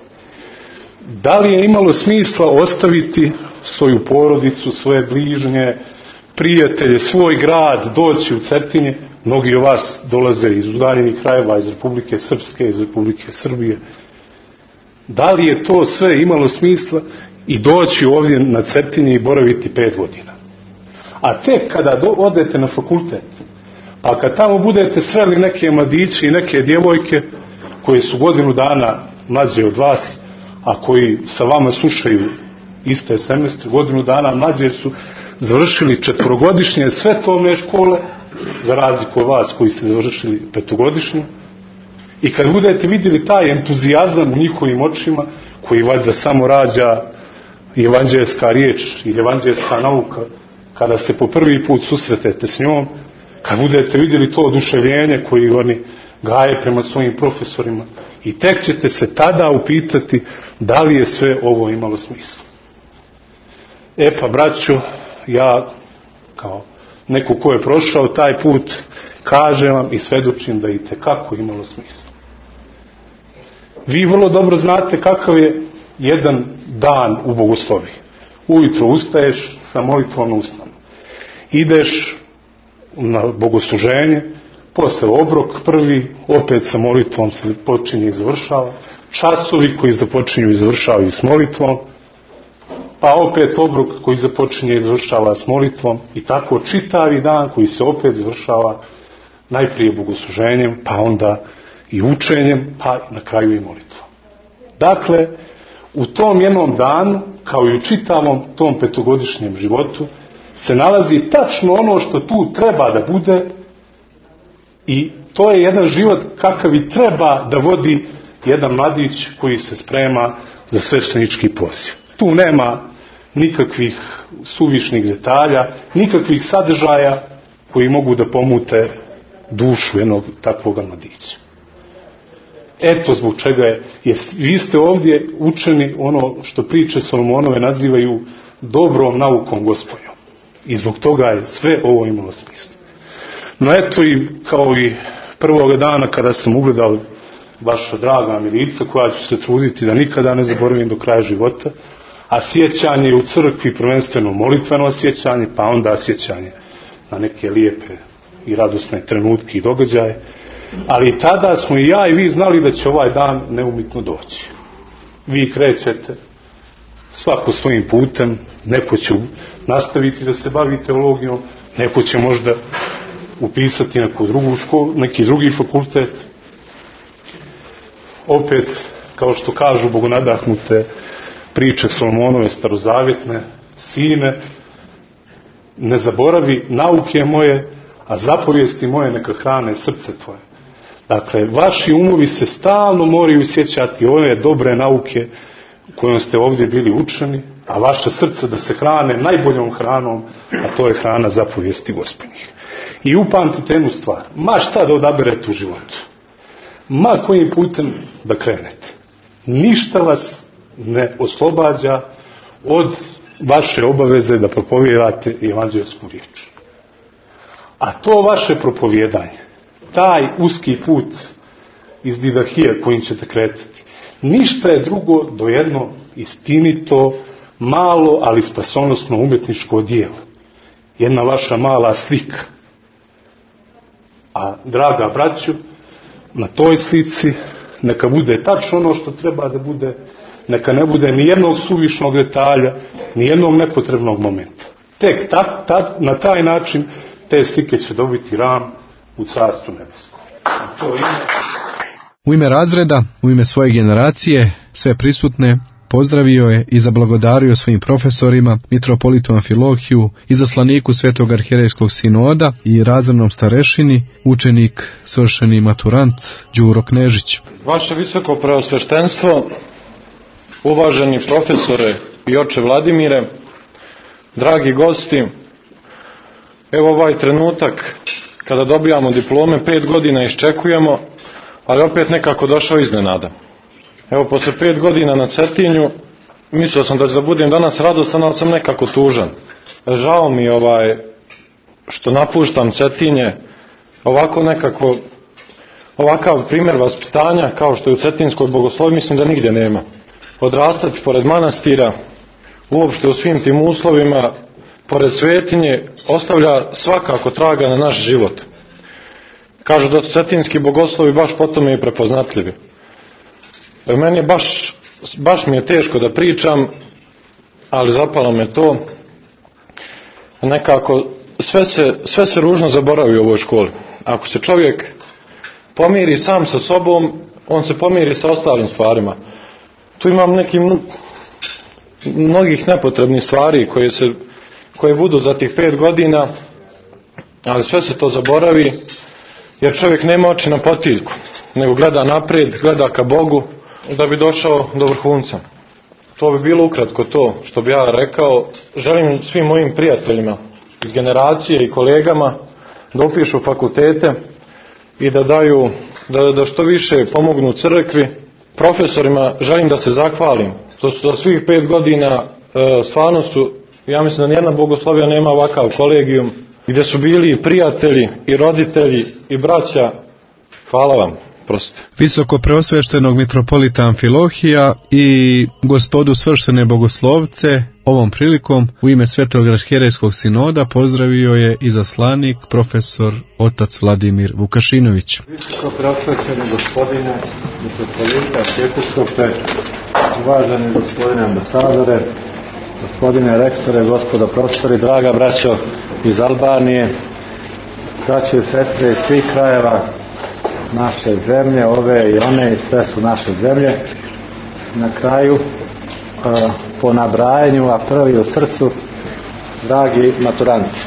Da li je imalo smisla ostaviti svoju porodicu, svoje bližnje, prijatelje, svoj grad, doći u Cetinje? Mnogi od vas dolaze iz udaljenih krajeva, iz Republike Srpske, iz Republike Srbije. Da li je to sve imalo smisla i doći ovdje na Cetinje i boraviti 5 godina? A tek kada odete na fakultet, pa kad tamo budete sreli neke mladiće i neke djevojke koje su godinu dana mlađe od vas, a koji sa vama slušaju iste semestre, godinu dana mlađe su završili 4-godišnje svetovne škole, za razliku od vas koji ste završili 5-godišnju, i kad budete vidjeli taj entuzijazam u njihovim očima, koji valjda samo rađa evanđelska riječ ili evanđelska nauka, kada se po prvi put susretete s njom, kad budete vidjeli to oduševljenje koji oni gaje prema svojim profesorima, i tek ćete se tada upitati da li je sve ovo imalo smisla. Pa, braćo, ja kao neko ko je prošao taj put kažem vam i svedočim da je itekako imalo smisla. Vi vrlo dobro znate kakav je jedan dan u bogosloviji. Ujutro ustaješ sa molitvom na usnama. Ideš na bogosluženje, posle obrok prvi, opet sa molitvom se počinje i završava. Časovi koji započinju i završavaju s molitvom, pa opet obrok koji započinje i završava s molitvom, i tako čitavi dan koji se opet završava najprije bogosluženjem, pa onda i učenjem, pa na kraju i molitvom. Dakle, u tom jednom danu, kao i u čitavom tom 5-godišnjem životu, se nalazi tačno ono što tu treba da bude i to je jedan život kakav i treba da vodi jedan mladić koji se sprema za sveštenički poziv. Tu nema nikakvih suvišnih detalja, nikakvih sadržaja koji mogu da pomute dušu jednog takvog mladića. Eto zbog čega vi ste ovdje učeni ono što priče Solomonove nazivaju dobrom naukom Gospodnjom. I zbog toga je sve ovo imalo smisla. No eto i kao i prvoga dana kada sam ugledao vaša draga mi lica koja ću se truditi da nikada ne zaboravim do kraja života, a sjećanje u crkvi prvenstveno molitveno sjećanje, pa onda sjećanje na neke lijepe i radosne trenutke i događaje, ali tada smo i ja i vi znali da će ovaj dan neumitno doći. Vi krećete svako svojim putem, neko će nastaviti da se bavi teologijom, neko će možda upisati neku drugu školu, neki drugi fakultet. Opet, kao što kažu bogonadahnute priče Solomonove starozavjetne, sine, ne zaboravi nauke moje, a zapovijesti moje neka hrane srce tvoje. Dakle, vaši umovi se stalno moraju sjećati ove dobre nauke kojom ste ovdje bili učeni, a vaše srce da se hrane najboljom hranom, a to je hrana zapovijesti Gospodnjih. I upamtite jednu stvar, ma šta da odaberete u životu, ma kojim putem da krenete, ništa vas ne oslobađa od vaše obaveze da propovijedate evanđelsku riječ. A to vaše propovijedanje, taj uski put iz didahije kojim ćete kretati, ništa je drugo do jedno istinito, malo, ali spasonosno umjetničko djelo. Jedna vaša mala slika. A draga braćo, na toj slici neka bude tačno ono što treba da bude, neka ne bude ni jednog suvišnog detalja, ni jednog nepotrebnog momenta. Tek na taj način te slike će dobiti ram u carstvu nebeskom. U ime razreda, u ime svoje generacije, sve prisutne pozdravio je i zablagodario svojim profesorima, mitropolitu Amfilohiju, izaslaniku Svetog arhijerejskog sinoda i razrednom starešini, učenik, svršeni maturant Đuro Knežić. Vaše visoko preosveštenstvo, uvaženi profesore i oče Vladimire, dragi gosti, evo ovaj trenutak kada dobijamo diplome, 5 godina iščekujemo, ali opet nekako došao iznenada. Evo, posle 5 godina na Cetinju, mislio sam da ću da budem danas radostan, ali sam nekako tužan. Žao mi što napuštam Cetinje, ovako nekako, ovakav primjer vaspitanja, kao što je u cetinskoj bogoslovi, mislim da nigdje nema. Odrastati pored manastira, uopšte u svim tim uslovima, pored svetinje, ostavlja svakako traga na naš život. Kažu da su cetinski bogoslovi baš po tome i prepoznatljivi. Meni je baš mi je teško da pričam, ali zapalo me to. Nekako sve se ružno zaboravi u ovoj školi. Ako se čovjek pomiri sam sa sobom, on se pomiri sa ostalim stvarima. Tu imam mnogih nepotrebnih stvari koje budu za tih 5 godina, ali sve se to zaboravi, jer čovjek nema oči na potiljku, nego gleda naprijed, gleda ka Bogu, da bi došao do vrhunca. To bi bilo ukratko to što bi ja rekao. Želim svim mojim prijateljima iz generacije i kolegama da upišu fakultete i da što više pomognu crkvi. Profesorima želim da se zahvalim. To su za svih 5 godina stvarno su, ja mislim da nijedna bogoslovija nema ovakav kolegijum gdje su bili i prijatelji i roditelji i braća. Hvala vam. Visoko preosveštenog mitropolita Amfilohija i gospodu svršene bogoslovce ovom prilikom u ime Svetog arhijerejskog sinoda pozdravio je izaslanik profesor otac Vladimir Vukašinović. Visoko preosvešeni gospodine mitropolita, arhijepiskope, uvaženi gospodine ambasadore, gospodine rektore, gospodo profesori, draga braćo iz Albanije, braćo i sestre iz svih krajeva naše zemlje, ove i one, sve su naše zemlje. Na kraju, po nabrajanju, a prvi u srcu, dragi maturanti.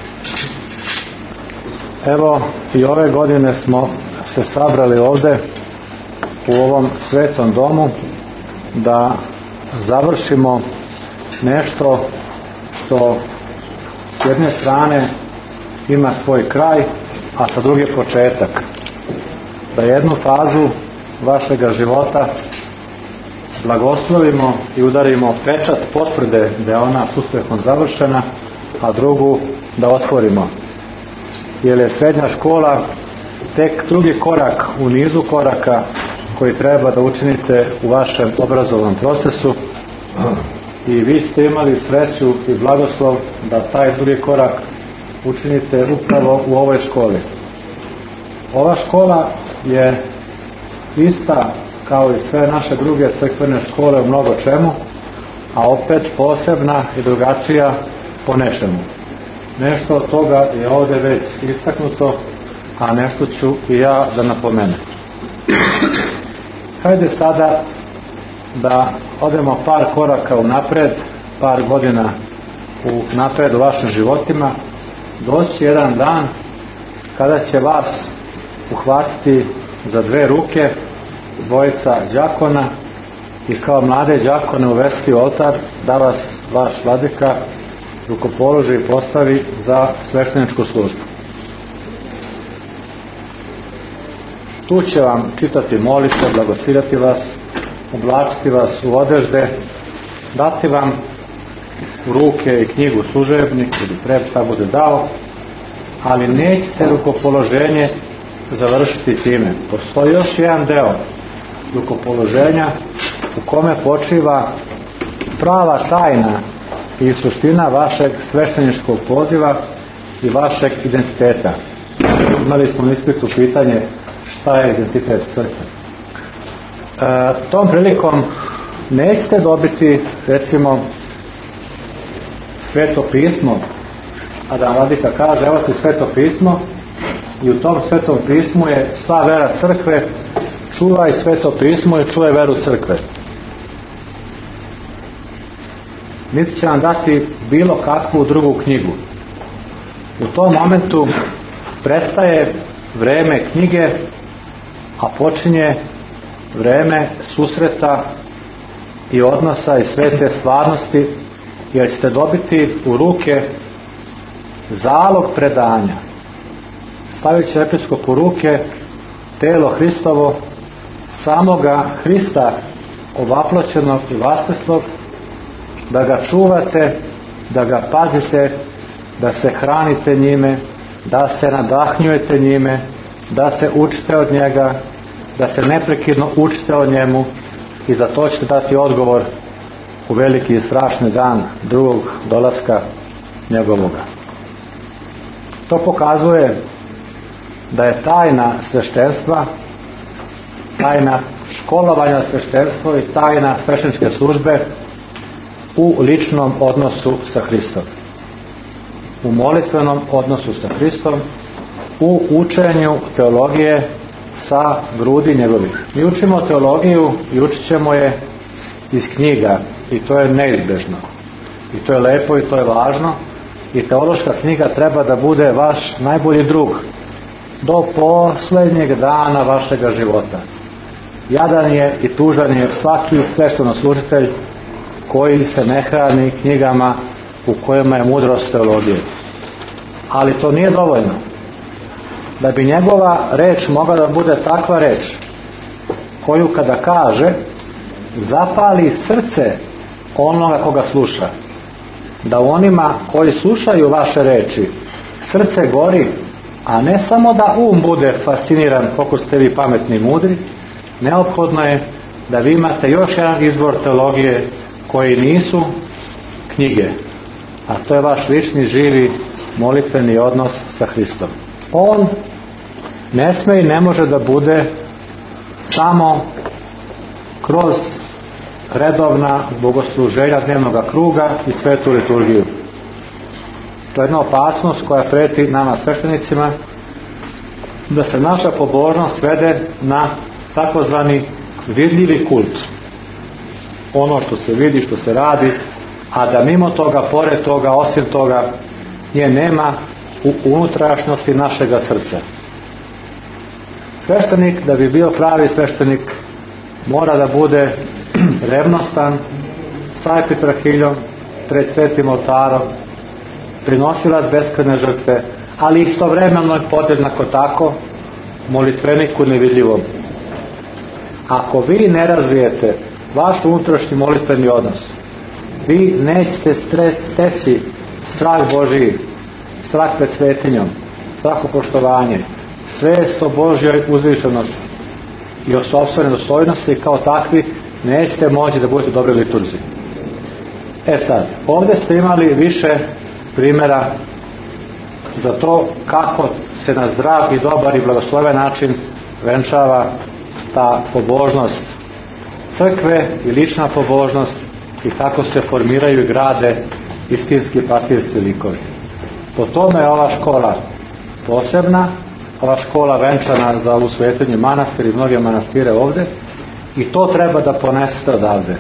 Evo i ove godine smo se sabrali ovdje u ovom svetom domu da završimo nešto što s jedne strane ima svoj kraj, a sa druge početak. Da jednu fazu vašega života blagoslovimo i udarimo pečat potvrde da je ona s uspjehom završena, a drugu da otvorimo. Jer je srednja škola tek drugi korak u nizu koraka koji treba da učinite u vašem obrazovnom procesu, i vi ste imali sreću i blagoslov da taj drugi korak učinite upravo u ovoj školi. Ova škola je ista kao i sve naše druge crkvene škole u mnogo čemu, a opet posebna i drugačija po nečemu. Nešto od toga je ovdje već istaknuto, a nešto ću i ja da napomenem. Hajde sada da odemo par koraka unapred, par godina unapred u vašim životima. Doći će jedan dan kada će vas uhvatiti za dve ruke dvojica đakona i kao mlade đakone uvesti u oltar, da vas vaš vladika rukopoloži i postavi za svešteničku službu. Tu će vam čitati molitve, blagosloviti vas, oblačiti vas u odežde, dati vam u ruke i knjigu služebnik ili treba šta bude dao, ali neće se rukopoloženje završiti time. Postoji još jedan deo rukopoloženja u kome počiva prava tajna i suština vašeg svešteničkog poziva i vašeg identiteta. Imali smo na ispitu pitanje šta je identitet crkve. Tom prilikom nećete dobiti, recimo, sveto pismo, a da vladika kaže evo ti sveto pismo i u tom svetom pismu je sva vera crkve, čuvaj sveto pismo i čuvaj veru crkve. Niti će vam dati bilo kakvu drugu knjigu. U tom momentu prestaje vreme knjige, a počinje vreme susreta i odnosa i svete stvarnosti, jer ćete dobiti u ruke zalog predanja. Stavit će episkop u ruke telo Hristovo, samoga Hrista ovaploćenog i vaskrslog, da ga čuvate, da ga pazite, da se hranite njime, da se nadahnjujete njime, da se učite od njega, da se neprekidno učite o njemu, i za to ćete dati odgovor u veliki i strašni dan drugog dolaska njegovoga. To pokazuje da je tajna sveštenstva, tajna školovanja sveštenstva i tajna svešteničke službe u ličnom odnosu sa Hristom, u molitvenom odnosu sa Hristom, u učenju teologije sa grudi njegovih. Mi učimo teologiju i učit ćemo je iz knjiga, i to je neizbježno, i to je lepo i to je važno, i teološka knjiga treba da bude vaš najbolji drug do posljednjeg dana vašega života. Jadan je i tužan je svaki sveštenoslужitelj koji se ne hrani knjigama u kojima je mudrost teologije. Ali to nije dovoljno. Da bi njegova reč mogla da bude takva reč koju kada kaže zapali srce onoga koga sluša, da u onima koji slušaju vaše reči srce gori, a ne samo da bude fasciniran koliko ste vi pametni i mudri, neophodno je da vi imate još jedan izvor teologije koji nisu knjige, a to je vaš lični, živi, molitveni odnos sa Hristom. On ne sme i ne može da bude samo kroz redovna bogosluženja dnevnog kruga i svetu liturgiju. To je jedna opasnost koja preti nama sveštenicima, da se naša pobožnost svede na takozvani vidljivi kult. Ono što se vidi, što se radi, a da mimo toga, pored toga, osim toga, nje nema u unutrašnjosti našega srca. Sveštenik, da bi bio pravi sveštenik, mora da bude revnostan, sa epitrahiljom, pred svetim oltarom, prinosilac beskrajne žrtve, ali istovremeno je podjednako tako molitveniku nevidljivom. Ako vi ne razvijete vaš unutrašnji molitveni odnos, vi nećete steći strah Božiji, strah pred svetinjom, strahopoštovanje, svest o Božjoj uzvišenosti i o sopstvene dostojnosti, kao takvi nećete moći da budete dobri liturzi. Sad, ovdje ste imali više primjera za to kako se na zdrav i dobar i blagosloven način venčava ta pobožnost crkve i lična pobožnost i kako se formiraju i grade istinski pastirski likovi. Po tome je ova škola posebna, ova škola venčana za ovu svetinju manastir i mnoge manastire ovdje, i to treba da ponesete odavde.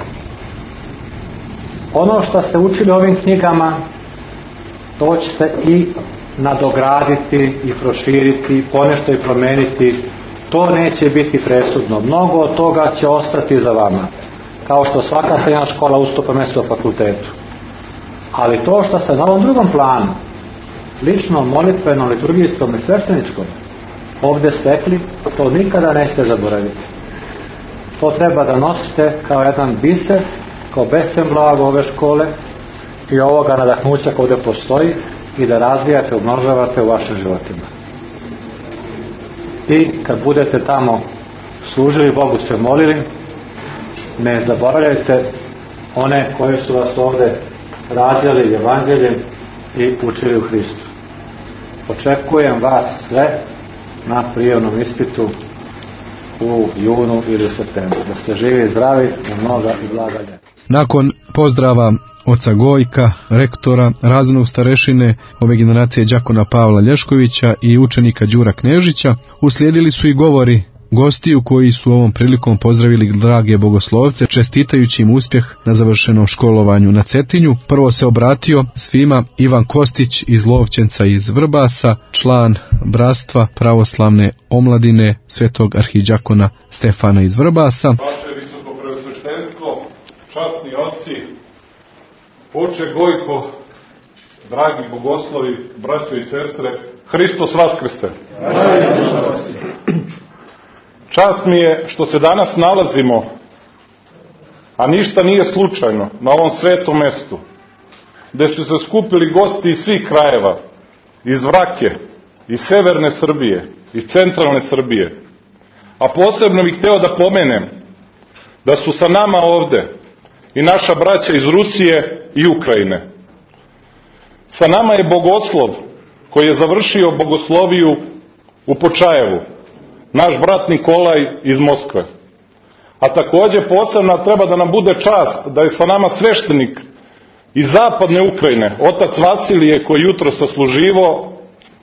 Ono što ste učili ovim knjigama, to ćete i nadograditi i proširiti, ponešto i promeniti. To neće biti presudno. Mnogo od toga će ostati za vama, kao što svaka srednja škola ustupa mjesto u fakultetu. Ali to što se na ovom drugom planu, ličnom, molitvenom, liturgijskom i svešteničkom, ovdje stekli, to nikada nećete zaboraviti. To treba da nosite kao jedan biser, kao bescen blago ove škole i ovoga nadahnuća koje ovdje postoji, i da razvijate, umnožavate u vašim životima. I kad budete tamo služili, Bogu se molili, ne zaboravljajte one koji su vas ovdje rađali evanđeljem i učili u Hristu. Očekujem vas sve na prijemnom ispitu u junu ili u septembru. Da ste živi i zdravi, mnoga i blaga ljeta. Nakon pozdrava oca Gojka, rektora, razrednog starešine ove generacije đakona Pavla Lješkovića i učenika Đura Knežića, uslijedili su i govori gostiju koji su ovom prilikom pozdravili drage bogoslovce, čestitajući im uspjeh na završenom školovanju na Cetinju. Prvo se obratio svima Ivan Kostić iz Lovćenca iz Vrbasa, član bratstva pravoslavne omladine svetog arhidžakona Stefana iz Vrbasa. Vaše visoko preosveštenstvo, časni oci, oče Gojko, dragi bogoslovi, braćo i sestre, Hristos vaskrse! Čast mi je što se danas nalazimo, a ništa nije slučajno, na ovom svetom mjestu, gdje su se skupili gosti iz svih krajeva, iz Vrake, iz severne Srbije, iz centralne Srbije. A posebno bih hteo da pomenem da su sa nama ovde i naša braća iz Rusije i Ukrajine. Sa nama je bogoslov koji je završio bogosloviju u Počajevu, naš brat Nikolaj iz Moskve. A također posebno treba da nam bude čast da je sa nama sveštenik iz zapadne Ukrajine, otac Vasilije, koji jutro sasluživo,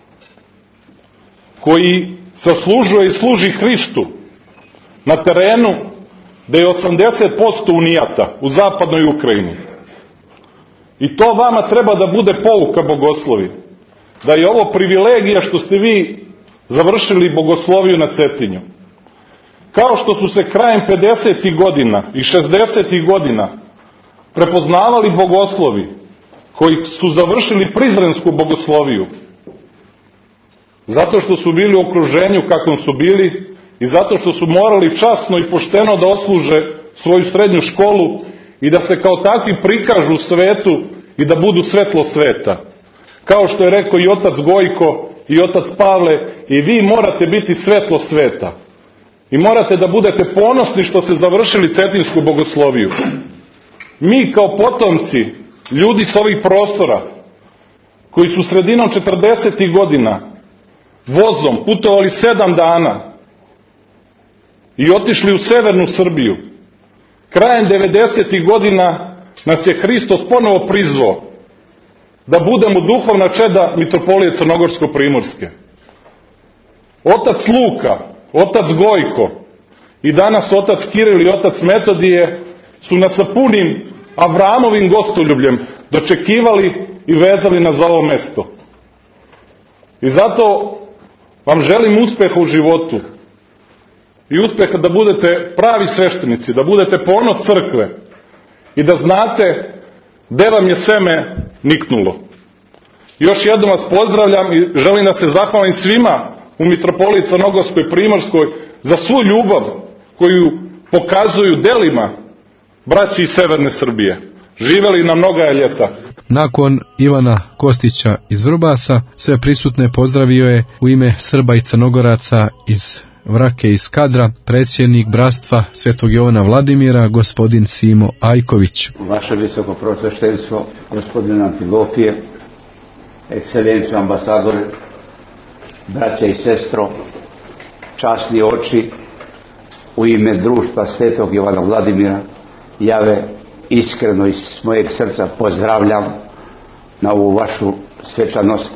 koji saslužuje i služi Hristu na terenu da je 80% unijata u zapadnoj Ukrajini. I to vama treba da bude pouka, bogoslovi, da je ovo privilegija što ste vi završili bogosloviju na Cetinju. Kao što su se krajem 50. godina i 60. godina prepoznavali bogoslovi koji su završili prizrensku bogosloviju, zato što su bili u okruženju kakvom su bili i zato što su morali časno i pošteno da odsluže svoju srednju školu i da se kao takvi prikažu svetu i da budu svetlo sveta. Kao što je rekao i otac Gojko i otac Pavle, i vi morate biti svetlo sveta. I morate da budete ponosni što ste završili Cetinsku bogosloviju. Mi kao potomci, ljudi s ovih prostora, koji su sredinom 40. godina vozom putovali 7 dana i otišli u severnu Srbiju, krajem 90. godina nas je Hristos ponovo prizvao da budemo duhovna čeda mitropolije Crnogorsko-Primorske. Otac Luka, otac Gojko i danas otac Kiril i otac Metodije su nas sa punim Avramovim gostoljubljem dočekivali i vezali nas za ovo mesto. I zato vam želim uspeha u životu i uspeha da budete pravi sveštenici, da budete ponos crkve i da znate gde vam je seme niknulo. Još jednom vas pozdravljam i želim da se zahvalim svima u Mitropoliji Crnogorskoj i Primorskoj za svu ljubav koju pokazuju delima braći iz severne Srbije. Živeli na mnoga ljeta. Nakon Ivana Kostića iz Vrbasa, sve prisutne pozdravio je u ime Srba i Crnogoraca iz Vrake i Skadra predsjednik Bratstva Svetog Jovana Vladimira, gospodin Simo Ajković. Vaše visoko prosveštenstvo, gospodin Antilofije, ekscelenciju ambasadore, braće i sestro, časni oči, u ime društva Svetog Jovana Vladimira, ja ve iskreno iz mojeg srca pozdravljam na ovu vašu svečanost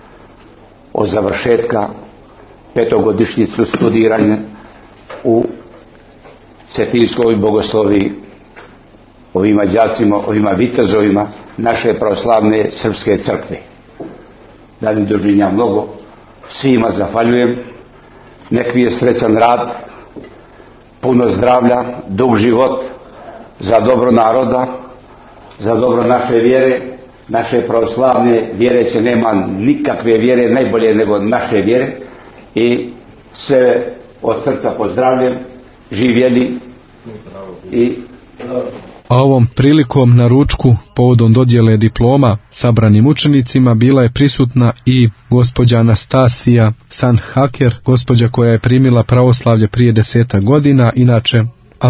od završetka petogodišnjicu studiranja u Cetinskoj bogosloviji, ovima đacima, ovima vitezovima naše pravoslavne srpske crkve. Da mi doživljam mnogo, svima zahvaljujem, nek mi je srećan rad, puno zdravlja, dug život, za dobro naroda, za dobro naše vjere, naše pravoslavne vjere, će nema nikakve vjere najbolje nego naše vjere, i sve od srca pozdravljam, živjeli i... A ovom prilikom na ručku povodom dodjele diploma sabranim učenicima bila je prisutna i gospođa Anastasija Sanhaker, gospođa koja je primila pravoslavlje prije 10 godina, inače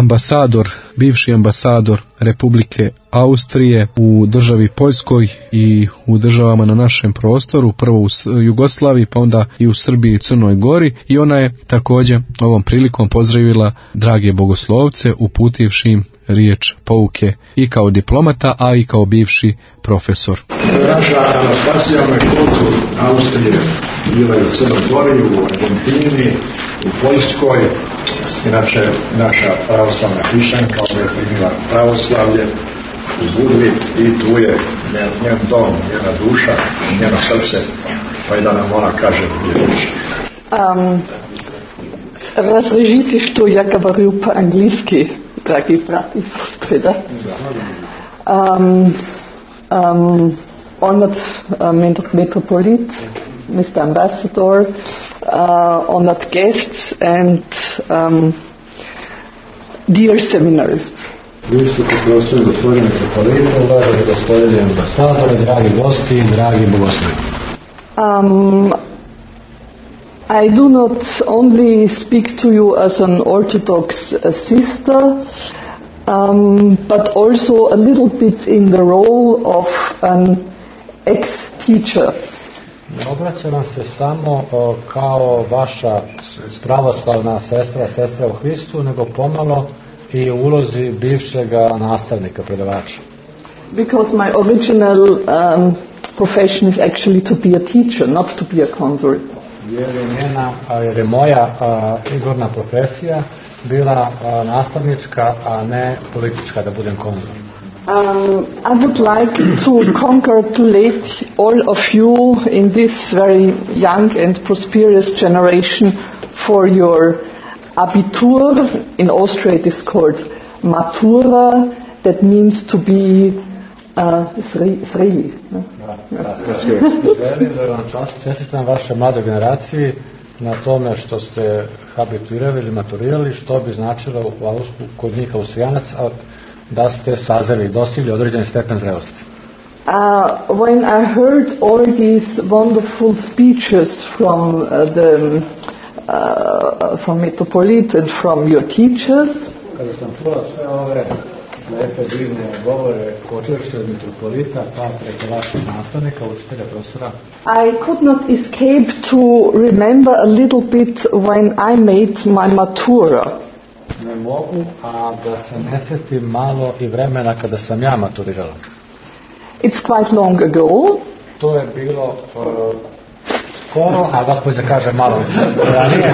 bivši ambasador Republike Austrije u državi Poljskoj i u državama na našem prostoru, prvo u Jugoslaviji, pa onda i u Srbiji i Crnoj Gori, i ona je također ovom prilikom pozdravila drage bogoslovce uputivši im riječ pouke i kao diplomata, a i kao bivši profesor. Naša Anastasija me kod Austrije bila je u Crnoj Gori, u Argentini, u Poljskoj. Inače, naša pravoslavna hrišćanka, ona je primila pravoslavlje u Budvi i tu je njen dom, njena duša, njeno srce, pa i da nam ona kaže riječ. Razrežite, što ja govorim po angliski, dragi brati i sestre, da? Honored Metropolit, Mr. Ambassador, honored guests and dear seminarists. Visoki prostor, gospodine Metropolita, uvaženi gospodine ambasadore, dragi gosti i dragi bogoslovi. I do not only speak to you as an Orthodox sister, but also a little bit in the role of an ex-teacher. Ne obraćam vam se samo kao vaša pravoslavna sestra u Hristu, nego pomalo i u ulozi bivšega nastavnika, predavača. Because my original profession is actually to be a teacher, not to be a consort. Jer je moja izvorna profesija bila nastavnička, a ne politička, da budem konzul. I would like to congratulate all of you in this very young and prosperous generation for your Abitur. In Austria it is called Matura, that means to be zreli. Želim da vam čestitam vaše mlade generaciji na tome što ste habituirali ili maturirali, što bi značilo kod njih Austrijanac, da ste sazreli, dostigli određen stepen zrelosti. When I heard all these wonderful speeches from from Metropolit and from your teachers, kada sam čula sve ove lepe divne govore počevši od Metropolita pa preko vaših nastavnika, učitelja, profesora, I could not escape to remember a little bit when I made my matura. Ne mogu, a da se ne sjetim malo i vremena kada sam ja maturirala. It's quite long ago. To je bilo skoro, a gospođa kaže malo ranije.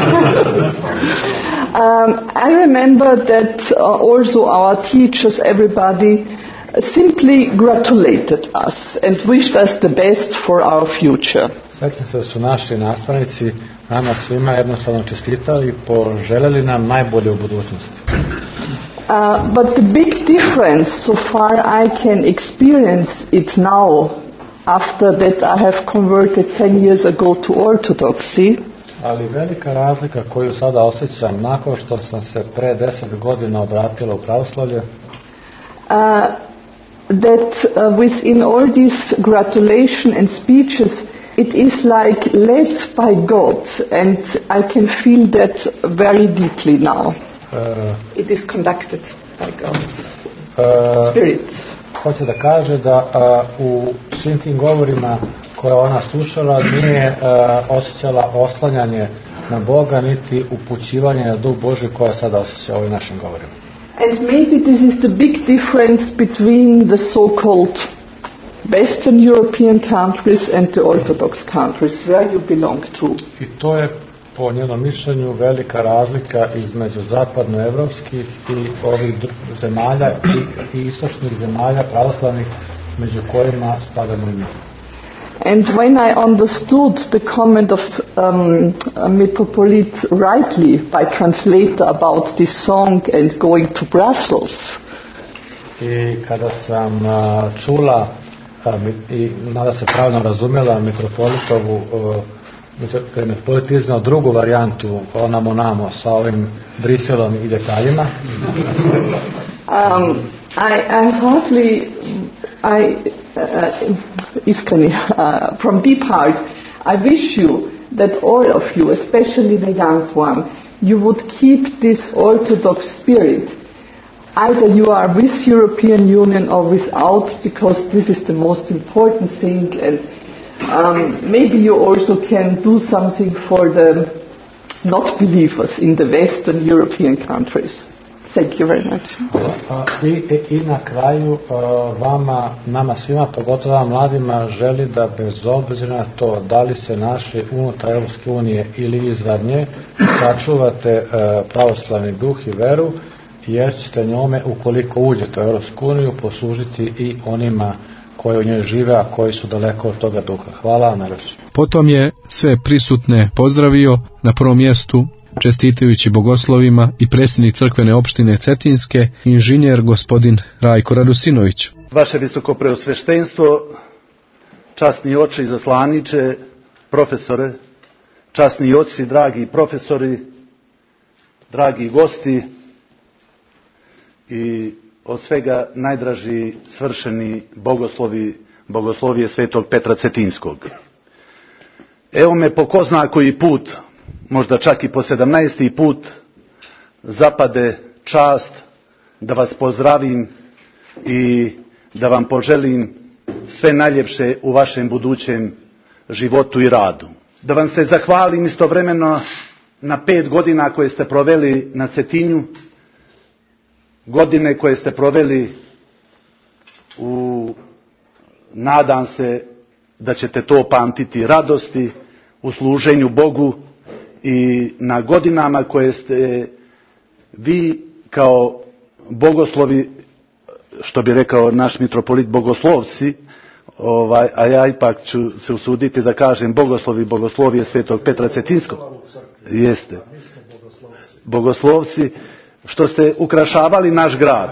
I remember that also our teachers, everybody simply gratulated us and wished us the best for our future. Sjećam se da su naši nastavnici nama svima jednostavno čestitali i poželjeli nam najbolje u budućnosti. But the big difference, so far I can experience it now, after that I have converted 10 years ago to Orthodoxy. Ali velika razlika koju sada osjećam nakon što sam se pre 10 godina obratila u pravoslavlje, that within all these gratulation and speeches it is like led by God, and I can feel that very deeply now. It is conducted by God's Spirit. Hoće da kaže da u svim tim govorima koje ona slušala nije osjećala oslanjanje na Boga niti upućivanje na Duh Božji koja sada osjeća ovim našim govorima. And maybe this is the big difference between the so-called Western European countries and the Orthodox countries where you belong to. I to je po njenom mišljenju velika razlika između zapadnoevropskih i ovih zemalja i istočnih zemalja pravoslavnih među kojima spadamo i mi. And when I understood the comment of Metropolite rightly by translator about this song and going to Brussels, i kada sam čula i nada se pravilno razumjela Metropolitovu, kada je Metropolit iznao drugu varijantu onamo namo sa ovim Briselom i detaljima, iskreni, from deep heart, I wish you that all of you, especially the young one, you would keep this Orthodox spirit. Either you are with European Union or without, because this is the most important thing, and maybe you also can do something for the not believers in the Western European countries. Thank you very much. I na kraju nama svima, pogotovo mladima, želi da bez obzira na to da li se našli unutar Europske unije ili izvan nje, sačuvate pravoslavni duh i veru, jer ćete njome, ukoliko uđete u Europsku uniju, poslužiti i onima koji u njoj žive, a koji su daleko od toga duha. Hvala vam najlepše. Potom je sve prisutne pozdravio, na prvom mjestu čestitajući bogoslovima i predsjednik crkvene opštine Cetinske, inženjer gospodin Rajko Radusinović. Vaše visoko preosveštenstvo, časni oče i zaslaniče, profesore, časni oci, dragi profesori, dragi gosti i od svega najdraži svršeni bogoslovije svetog Petra Cetinskog. Evo me po ko zna koji put, možda čak i po 17. put, zapade čast da vas pozdravim i da vam poželim sve najljepše u vašem budućem životu i radu. Da vam se zahvalim istovremeno na 5 godina koje ste proveli na Cetinju, godine koje ste proveli nadam se da ćete to pamtiti, radosti u služenju Bogu i na godinama koje ste vi kao bogoslovi, što bi rekao naš mitropolit, bogoslovci, a ja ipak ću se usuditi da kažem bogoslovije svetog Petra Cetinskog. Jeste. Bogoslovci, što ste ukrašavali naš grad.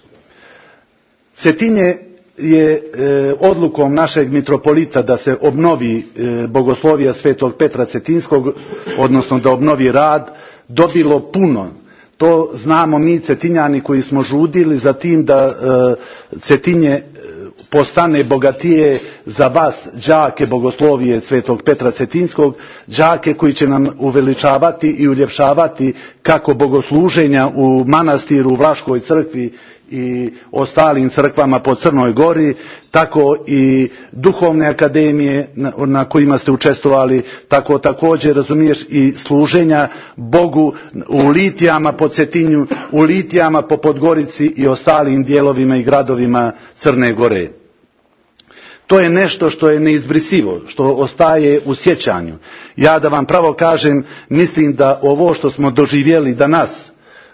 Cetinje je odlukom našeg mitropolita da se obnovi bogoslovija svetog Petra Cetinskog, odnosno da obnovi rad, dobilo puno. To znamo mi Cetinjani koji smo žudili za tim da Cetinje postane bogatije za vas, đake bogoslovije svetog Petra Cetinskog, đake koji će nam uveličavati i uljepšavati kako bogosluženja u manastiru, u Vlaškoj crkvi i ostalim crkvama po Crnoj Gori, tako i duhovne akademije na kojima ste učestvovali, tako također, razumiješ, i služenja Bogu u litijama po Cetinju, u litijama po Podgorici i ostalim dijelovima i gradovima Crne Gore. To je nešto što je neizbrisivo, što ostaje u sjećanju. Ja da vam pravo kažem, mislim da ovo što smo doživjeli danas,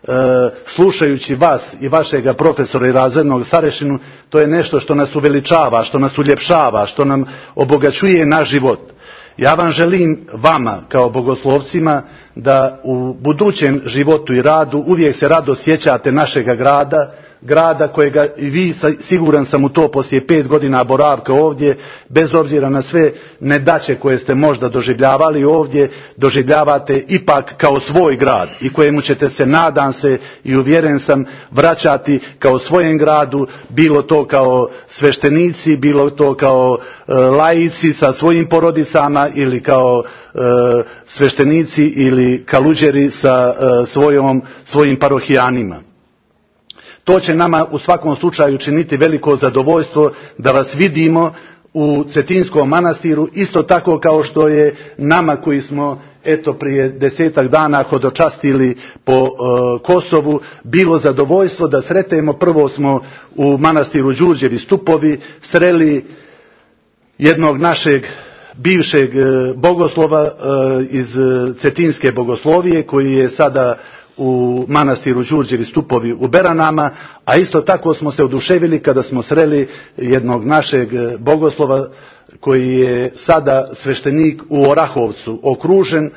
slušajući vas i vašega profesora i razrednog starešinu, to je nešto što nas uveličava, što nas uljepšava, što nam obogaćuje naš život. Ja vam želim, vama kao bogoslovcima, da u budućem životu i radu uvijek se rado sjećate našega grada kojega i vi, siguran sam u to, poslije 5 godina boravka ovdje, bez obzira na sve nedaće koje ste možda doživljavali ovdje, doživljavate ipak kao svoj grad i kojemu ćete se, nadam se i uvjeren sam, vraćati kao svojem gradu, bilo to kao sveštenici, bilo to kao laici sa svojim porodicama ili kao sveštenici ili kaluđeri sa svojim parohijanima. To će nama u svakom slučaju činiti veliko zadovoljstvo da vas vidimo u Cetinskom manastiru, isto tako kao što je nama koji smo prije 10-ak dana hodočastili po Kosovu bilo zadovoljstvo da sretemo. Prvo smo u manastiru Đurđevi Stupovi sreli jednog našeg bivšeg bogoslova iz Cetinske bogoslovije koji je sada u manastiru Đurđevi Stupovi u Beranama, a isto tako smo se oduševili kada smo sreli jednog našeg bogoslova koji je sada sveštenik u Orahovcu, okružen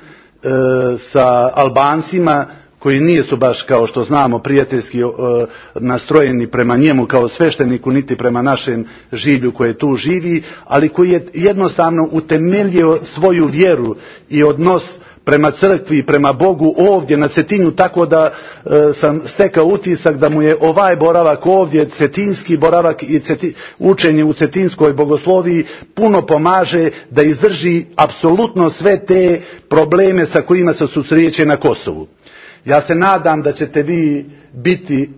sa Albancima koji nisu baš, kao što znamo, prijateljski nastrojeni prema njemu kao svešteniku, niti prema našem življu koje tu živi, ali koji je jednostavno utemeljio svoju vjeru i odnos prema crkvi i prema Bogu ovdje na Cetinju, tako da sam stekao utisak da mu je ovaj boravak ovdje, cetinski boravak i učenje u cetinskoj bogosloviji puno pomaže da izdrži apsolutno sve te probleme sa kojima se susreće na Kosovu. Ja se nadam da ćete vi biti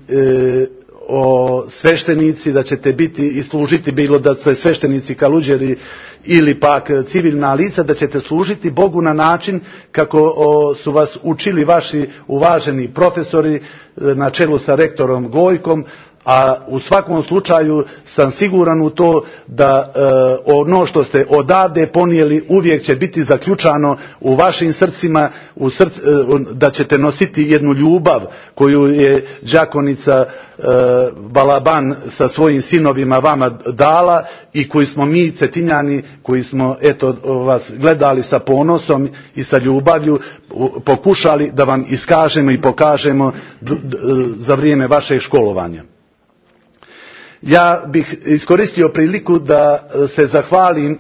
sveštenici, da ćete biti i služiti, bilo da ste sveštenici kaluđeri ili pak civilna lica, da ćete služiti Bogu na način kako su vas učili vaši uvaženi profesori na čelu sa rektorom Gojkom, a u svakom slučaju sam siguran u to da ono što ste odavde ponijeli uvijek će biti zaključano u vašim srcima, da ćete nositi jednu ljubav koju je đakonica Balaban sa svojim sinovima vama dala i koji smo mi Cetinjani, koji smo vas gledali sa ponosom i sa ljubavlju, pokušali da vam iskažemo i pokažemo za vrijeme vašeg školovanja. Ja bih iskoristio priliku da se zahvalim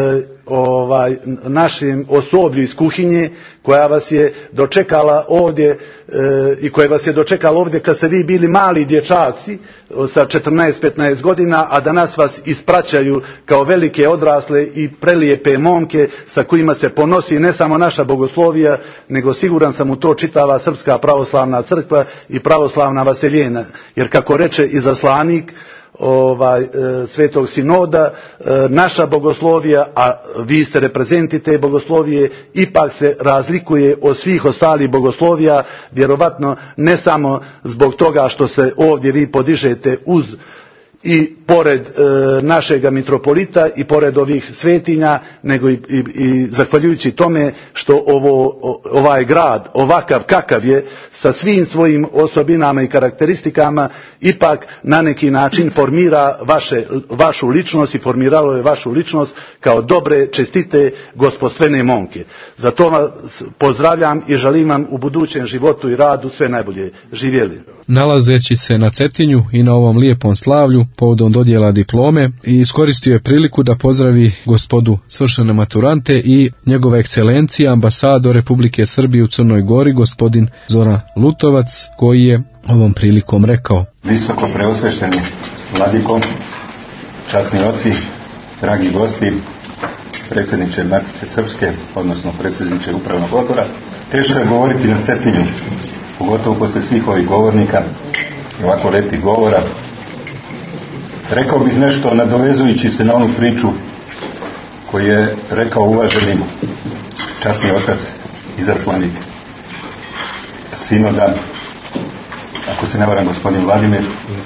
našem osoblju iz kuhinje koja vas je dočekala ovdje i koja vas je dočekala ovdje kad ste vi bili mali dječaci sa 14-15 godina, a danas vas ispraćaju kao velike odrasle i prelijepe momke sa kojima se ponosi ne samo naša bogoslovija, nego siguran sam u to čitava Srpska pravoslavna crkva i pravoslavna vaseljena, jer kako reče izaslanik Svetog sinoda, naša bogoslovija, a vi ste reprezenti te bogoslovije, ipak se razlikuje od svih ostalih bogoslovija, vjerovatno ne samo zbog toga što se ovdje vi podižete uz i pored našega mitropolita i pored ovih svetinja, nego i zahvaljujući tome što ovaj grad, ovakav kakav je, sa svim svojim osobinama i karakteristikama, ipak na neki način formira vašu ličnost i formiralo je vašu ličnost kao dobre, čestite, gospostvene momke. Zato vas pozdravljam i želim vam u budućem životu i radu sve najbolje. Živjeli. Nalazeći se na Cetinju i na ovom lijepom slavlju povodom dodjela diplome, i iskoristio je priliku da pozdravi gospodu svršene maturante i njegova ekscelencija ambasador Republike Srbije u Crnoj Gori, gospodin Zoran Lutovac, koji je ovom prilikom rekao: Visoko preosvešteni vladiko, časni oci, dragi gosti, predsjedniče Matice Srpske, odnosno predsjedniče Upravnog odbora, teško je govoriti na Cetinju, pogotovo posle svih ovih govornika i ovako lepih govora. Rekao bih nešto nadovezujući se na onu priču koju je rekao uvaženi časni otac izaslanik sinoda, ako se ne varam, gospodin Vladimir.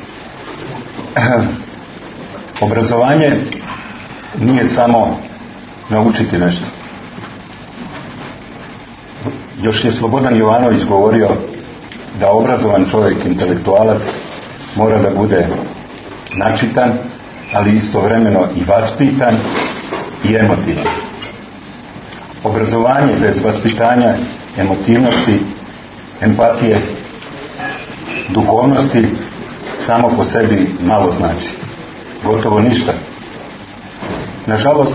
Obrazovanje nije samo naučiti nešto. Još je Slobodan Jovanović govorio da obrazovan čovjek, intelektualac, mora da bude načitan, ali istovremeno i vaspitan i emotivan. Obrazovanje bez vaspitanja, emotivnosti, empatije, duhovnosti samo po sebi malo znači. Gotovo ništa. Nažalost,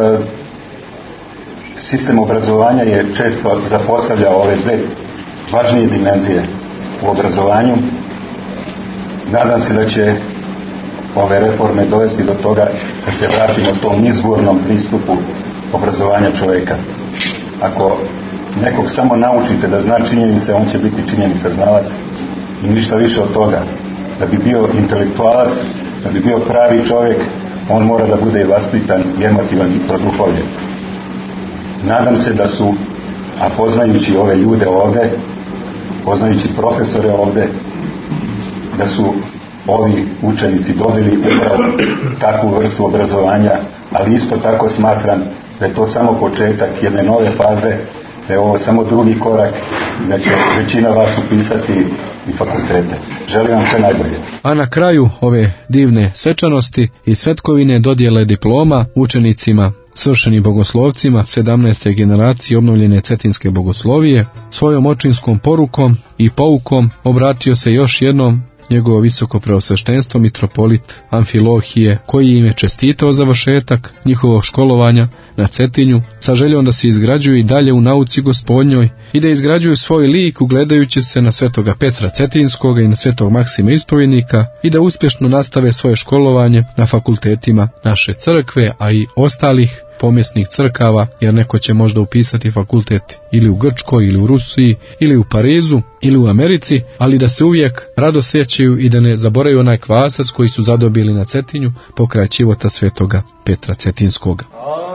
sistem obrazovanja je često zapostavljao ove dve važnije dimenzije u obrazovanju. Nadam se da će ove reforme dovesti do toga da se vratimo tom izvornom pristupu obrazovanja čovjeka. Ako nekog samo naučite da zna činjenice, on će biti činjenica znalac i ništa više od toga. Da bi bio intelektualac, da bi bio pravi čovjek, on mora da bude i vaspitan, i emotivan i produhovljen. Nadam se da su, a poznajući ove ljude ovdje, poznajući profesore ovdje, da su ovi učenici dobili upravo takvu vrstu obrazovanja, ali isto tako smatram da je to samo početak jedne nove faze, da je ovo samo drugi korak, da će većina vas upisati i fakultete. Želim vam sve najbolje. A na kraju ove divne svečanosti i svetkovine dodjele diploma učenicima, svršenim bogoslovcima 17. generacije obnovljene Cetinske bogoslovije, svojom očinskom porukom i poukom obratio se još jednom njegovo visoko preosveštenstvo mitropolit Amfilohije, koji im je čestitao završetak njihovog školovanja na Cetinju sa željom da se izgrađuju i dalje u nauci Gospodnjoj i da izgrađuju svoj lik ugledajući se na svetoga Petra Cetinskoga i na svetog Maksima Ispovjednika i da uspješno nastave svoje školovanje na fakultetima naše crkve, a i ostalih pomjesnih crkava, jer neko će možda upisati fakultet ili u Grčkoj, ili u Rusiji, ili u Parizu, ili u Americi, ali da se uvijek rado sjećaju i da ne zaboravaju onaj kvasac koji su zadobili na Cetinju pokraj života svetoga Petra Cetinskoga.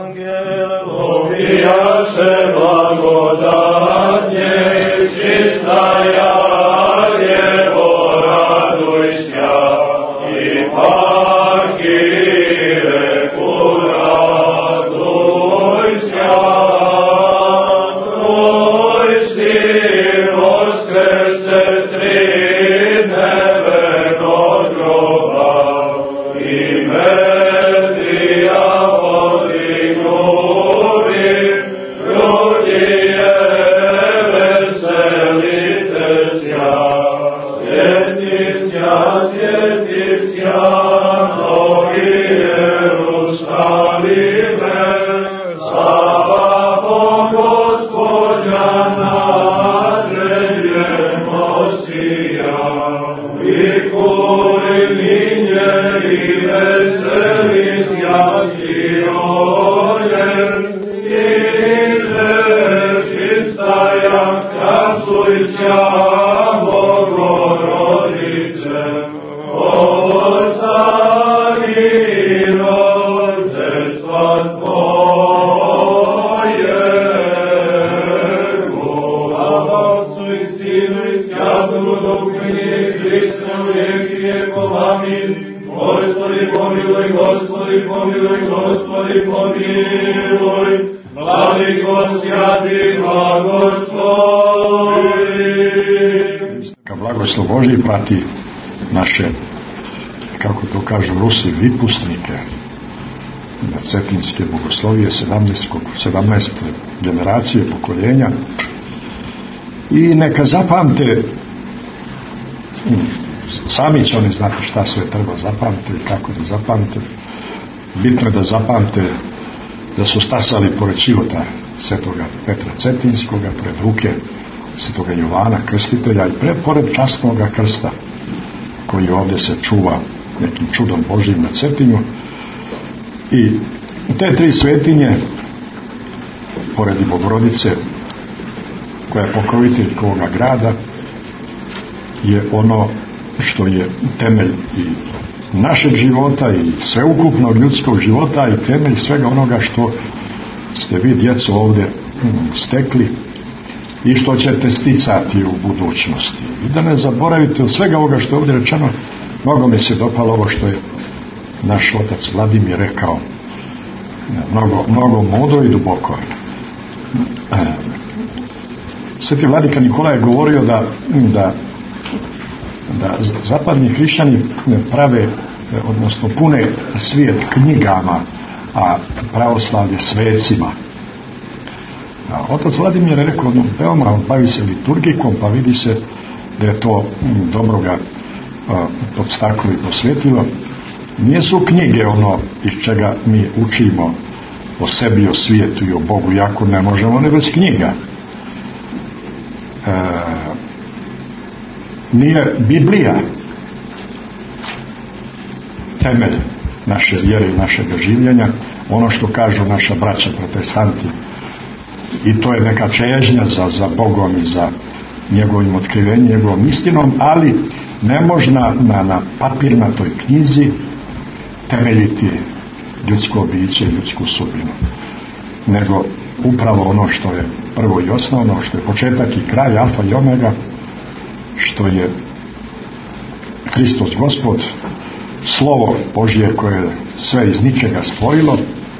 Ubijaše blagodatnje, čista je poradujся i pakire kuradujся, Trojsi voskrese tri nevernog groba i Metrija podignuli, ljudje veselite sja, sjetisja, novi Jerusalime, slava Gospodnja nadređemo sija, vikuj minje i veseli sja Sionje, iže čistaja krasujća Bogorodice, ostani rođenstva Tvojegu. Slava Otcu i Sinu i Svjatomu Duhu i Hristu vijeki vjekov. Amin. Gospodi pomiluj, Gospodi pomiluj, Gospodi pomiluj. Vladiko sjati blagoslovi. Blagoslov Božji prati naše, kako to kažu Rusi, vipusnike na Cetinske bogoslovije 17. generacije pokoljenja i neka zapamte, sami će oni znati šta sve treba zapamte i kako da zapamte. Bitno je da zapamte da su stasali pored života svetoga Petra Cetinskoga, pred ruke svetoga Jovana Krstitelja i pored časnoga krsta koji ovdje se čuva nekim čudom Božjim na Cetinju. I te tri svetinje, pored i Bogorodice koja je pokroviteljka ovoga grada, je ono što je temelj i našeg života i sveukupnog ljudskog života i temelj svega onoga što ste vi, djeco, ovdje stekli i što ćete sticati u budućnosti. I da ne zaboravite od svega ovoga što je ovdje rečeno, mnogo mi se dopalo ovo što je naš otac Vladimir rekao, mnogo mudro i duboko. Sveti vladika Nikola je govorio da da zapadni hrišćani prave, odnosno pune svijet knjigama, a pravoslavlje svecima. Otac Vladimir je rekao, veoma bavi se liturgikom, pa vidi se da je to dobro ga podstaklo i posvetilo. Nisu knjige ono iz čega mi učimo o sebi, o svijetu i o Bogu, jako ne možemo ne bez knjiga. Nije Biblija temelj naše vjere i našeg življenja, ono što kažu naša braća protestanti, i to je neka čežnja za Bogom i za njegovim otkrivenjem, njegovom istinom, ali ne može na papirnatoj knjizi temeljiti ljudsko biće i ljudsku sudbinu, nego upravo ono što je prvo i osnovno, što je početak i kraj, alfa i omega, što je Hristos Gospod, slovo Božje koje je sve iz ničega stvorilo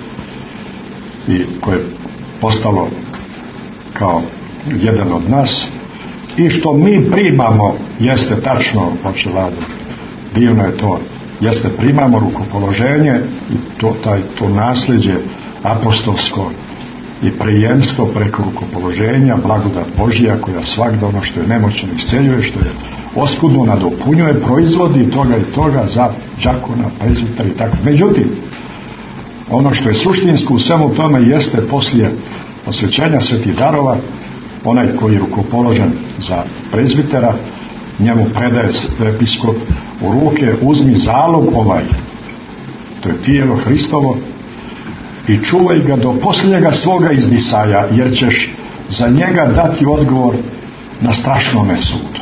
i koje je postalo kao jedan od nas, i što mi primamo, jeste tačno, oče Vlado, divno je to, jeste primamo rukopoloženje i to nasljeđe apostolsko i prijemstvo preko rukopoloženja, blagodat Božja koja svakda ono što je nemoćno isceljuje, što je oskudno nadopunjuje, proizvodi toga i toga za đakona, prezbitera i tako. Međutim, ono što je suštinsko u svemu tome jeste poslije osvećenja svetih darova, onaj koji je rukopoložen za prezbitera, njemu predaje episkop u ruke, uzmi zalog ovaj, to je tijelo Hristovo, i čuvaj ga do posljednjega svoga izdisaja, jer ćeš za njega dati odgovor na strašnome sudu.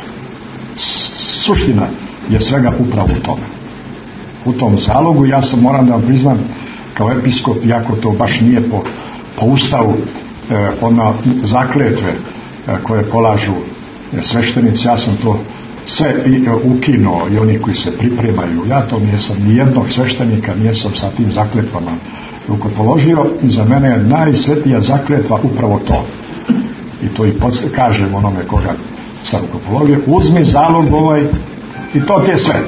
Suština je svega upravo u tome. U tom zalogu, ja sam, moram da vam priznam, kao episkop, iako to baš nije po ustavu ona zakletve koje polažu sveštenici, ja sam to sve ukinuo, i oni koji se pripremaju. Ja to nisam, nijednog sveštenika nisam sa tim zakletvama rukopoložio, i za mene je najsvetija zakletva upravo to. I to i kažem onome koga sam rukopoložio, uzmi zalog ovaj, i to ti je sve.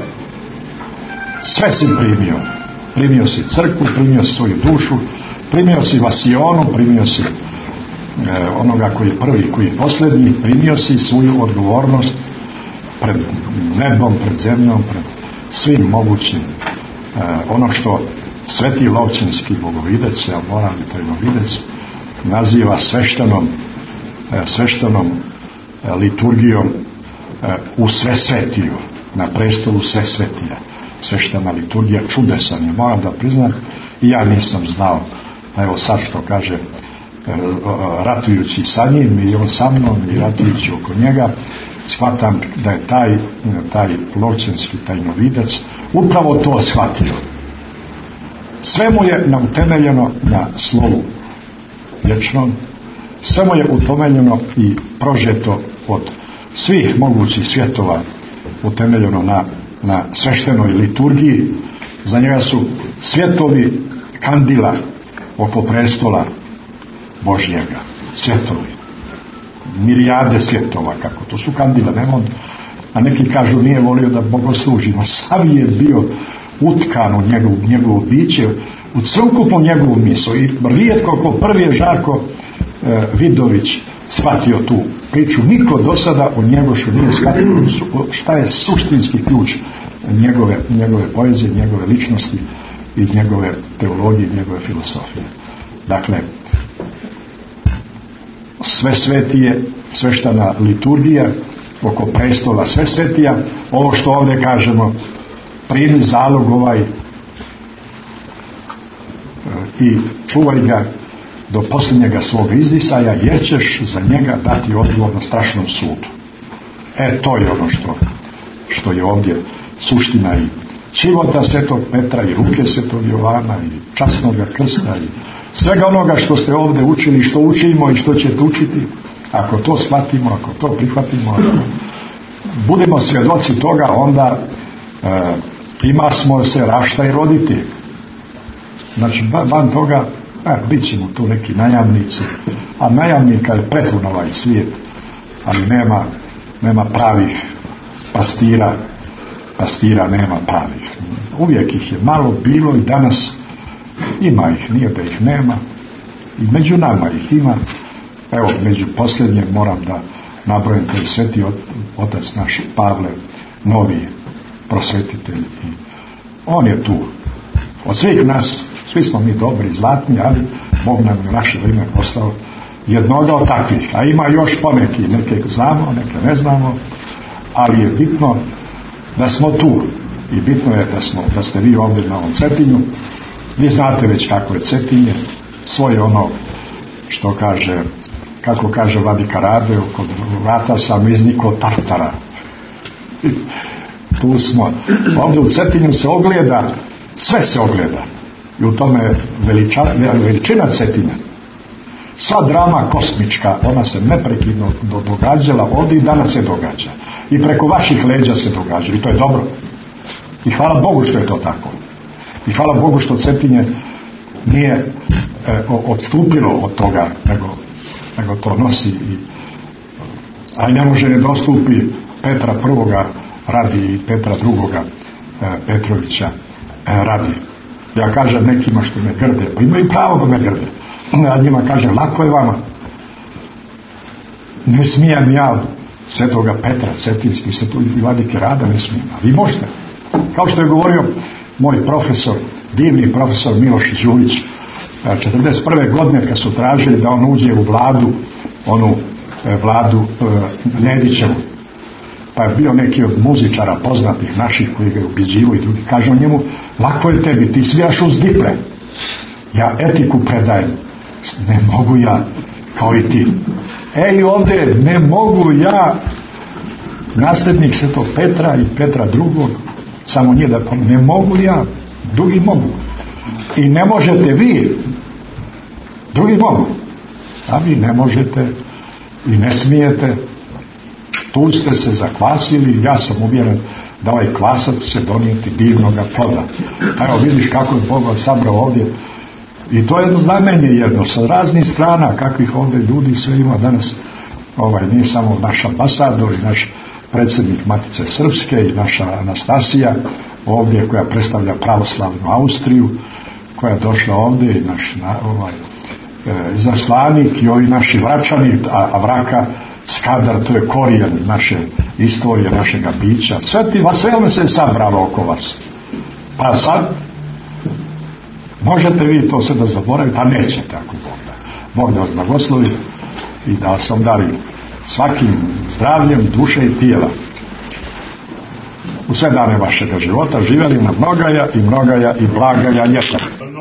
Sve si primio. Primio si crkvu, primio si svoju dušu, primio si vasionu, primio si onoga koji je prvi, koji je posljednji, primio si svoju odgovornost pred nebom, pred zemljom, pred svim mogućim. Ono što Sveti Lovćenski bogovidec, ja moram i tajnovidec, naziva sveštenom liturgijom u Svesvetiju, na prestolu Svesvetija. Sveštena liturgija, čudesan je, moram da priznam, i ja nisam znao. Evo sad što kaže, ratujući sa njim i on sa mnom i ratujući oko njega, shvatam da je taj Lovćenski tajnovidec upravo to shvatio. Sve mu je utemeljeno na slovu vječnom, sve mu je utemeljeno i prožeto od svih mogućih svjetova, utemeljeno na sveštenoj liturgiji. Za njega su svjetovi kandila oko prestola Božjega, svjetovi, mirijade svjetova, kako to su kandila, a neki kažu nije volio da bogosluži, no sav je bio utkan u njegovo biće, u sveukupnu njegovu misao, i rijetko ko prvi je Žarko Vidović shvatio tu priču, niko do sada u njegošu nije shvatio šta je suštinski ključ njegove poezije, njegove ličnosti i njegove teologije, njegove filosofije. Dakle, sve svetije, sveštana liturgija oko prestola sve svetija, ovo što ovdje kažemo, primi zalog ovaj i čuvaj ga do posljednjega svog izdisaja, jer ćeš za njega dati odgovor na strašnom sudu. To je ono što je ovdje suština i života svetog Petra i ruke svetog Jovana i časnoga krsta i svega onoga što ste ovdje učili, što učimo i što ćete učiti. Ako to shvatimo, ako to prihvatimo, ako budemo svjedoci toga, onda ima smo se rašta i roditi. Znači, van toga bit ćemo tu neki najamnici, a najamnika je prepun ovaj svijet, ali nema pravih pastira pastira nema pravih. Uvijek ih je malo bilo i danas ima ih, nije da ih nema. I među nama ih ima. Evo, među posljednje moram da nabrojim koji sveti otac naš Pavle, novi prosvetitelj. I on je tu. Od svih nas, svi smo mi dobri i zlatni, ali Bog nam je u naše vrijeme poslao jednoga od takvih. A ima još poneki, neke znamo, neke ne znamo, ali je bitno da smo tu. I bitno je da ste vi ovdje na ovom Cetinju. Vi znate već kako je Cetinje, svoje ono što kaže, kako kaže vladika Rade, kod vrata sam iznikao Tartara. Tu smo. Ovdje u Cetinju se ogleda, sve se ogleda. I u tome veličina Cetinja. Sva drama kosmička, ona se neprekidno događala ovdje i danas se događa. I preko vaših leđa se događa. I to je dobro. I hvala Bogu što je to tako. I hvala Bogu što Cetinje nije odstupilo od toga, nego to nosi. A ne može ne dostupi Petra I. radi i Petra II. Petrovića radi. Ja kažem nekima što me grde, pa imaju pravo da me grde. Ja njima kažem, lako je vama. Ne smijem ja Svetoga Petra, Cetinski, vladike Rada, ne smijem. A vi možete. Kao što je govorio moj profesor, divni profesor Miloš Đurić, 1941. godine kad su tražili da on uđe u vladu, onu vladu Nedićevu, pa je bio neki od muzičara poznatih naših koji ga ubjeđivaju i drugi. Kaže on njemu, lako je tebi, ti svijaš uz diple. Ja etiku predajem. Ne mogu ja, kao i ti. Ej, ovdje, ne mogu ja, nasljednik Svetog Petra i Petra II. Samo nije da ne mogu ja, drugi mogu. I ne možete vi, drugi mogu. A vi ne možete i ne smijete. Tu ste se zakvasili, ja sam uvjeren da ovaj kvasac će donijeti divnoga ploda. Evo vidiš kako je Bog sabrao ovdje. I to je jedno znamenje jedno, sa raznih strana kakvih ovdje ljudi sve ima danas. Nije samo naš ambasador i naš predsjednik Matice Srpske i naša Anastasija ovdje koja predstavlja pravoslavnu Austriju, koja je došla ovdje i naš izaslanik i ovi naši Vračani, a Vraka Skadar, to je korijen naše istorije, našega bića. Sve ono se sabralo oko vas. Pa sad možete vi to sve da zaboravite, a nećete ako Bog da. Bog da vas blagoslovi i da vas obdari svakim zdravljem duše i tijela u sve dane vašega života, živjeli na mnogaja i blagaja ljeta.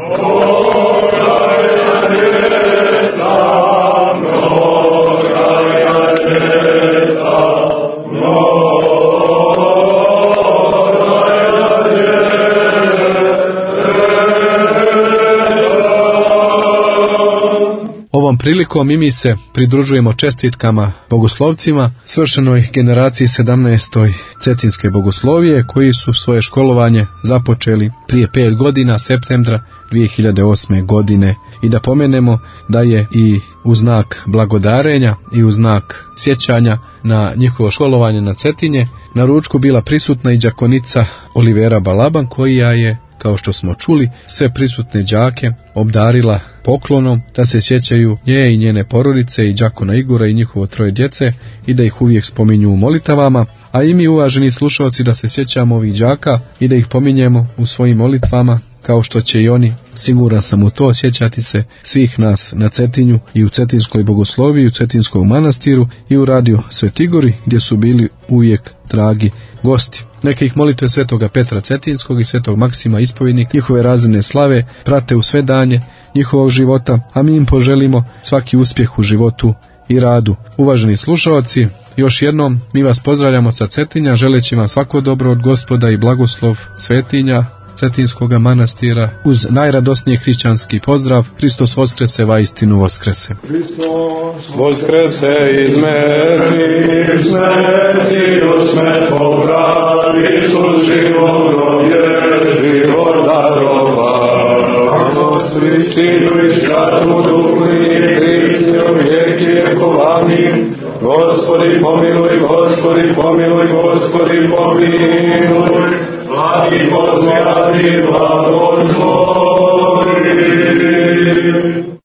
Ovom prilikom i mi se pridružujemo čestitkama bogoslovcima svršenoj generaciji 17. Cetinske bogoslovije koji su svoje školovanje započeli prije 5 godina, septembra 2008. godine. I da pomenemo da je i u znak blagodarenja i u znak sjećanja na njihovo školovanje na Cetinje na ručku bila prisutna i đakonica Olivera Balaban koja je, kao što smo čuli, sve prisutne đake obdarila poklonom da se sjećaju nje i njene porodice i đakona Igora i njihovo 3 djece i da ih uvijek spominju u molitavama, a i mi uvaženi slušalci da se sjećamo ovih đaka i da ih pominjemo u svojim molitvama, kao što će i oni, siguran sam u to, sjećati se svih nas na Cetinju i u Cetinskoj bogosloviji, u Cetinskom manastiru i u Radio Svetigori gdje su bili uvijek dragi gosti. Neke ih molitve Svetoga Petra Cetinskog i Svetog Maksima Ispovjednik, njihove razine slave prate u sve danje njihovog života, a mi im poželimo svaki uspjeh u životu i radu. Uvaženi slušalci, još jednom mi vas pozdravljamo sa Cetinja, želeći vam svako dobro od Gospoda i blagoslov Svetinja Cetinskoga manastira uz najradosniji hrišćanski pozdrav: Hristos voskrese, vaistinu voskrese. Hristos voskrese iz mrtvih, smrti od smrt popravi, Hristos život je, život darova. Otcu i Sinu i Svятому Duhu i Hristu vijek vjekov, amin. Gospodi pomiluj, Gospodi pomiluj, Gospodi pomiluj, vladiko zjadi blagoslovi.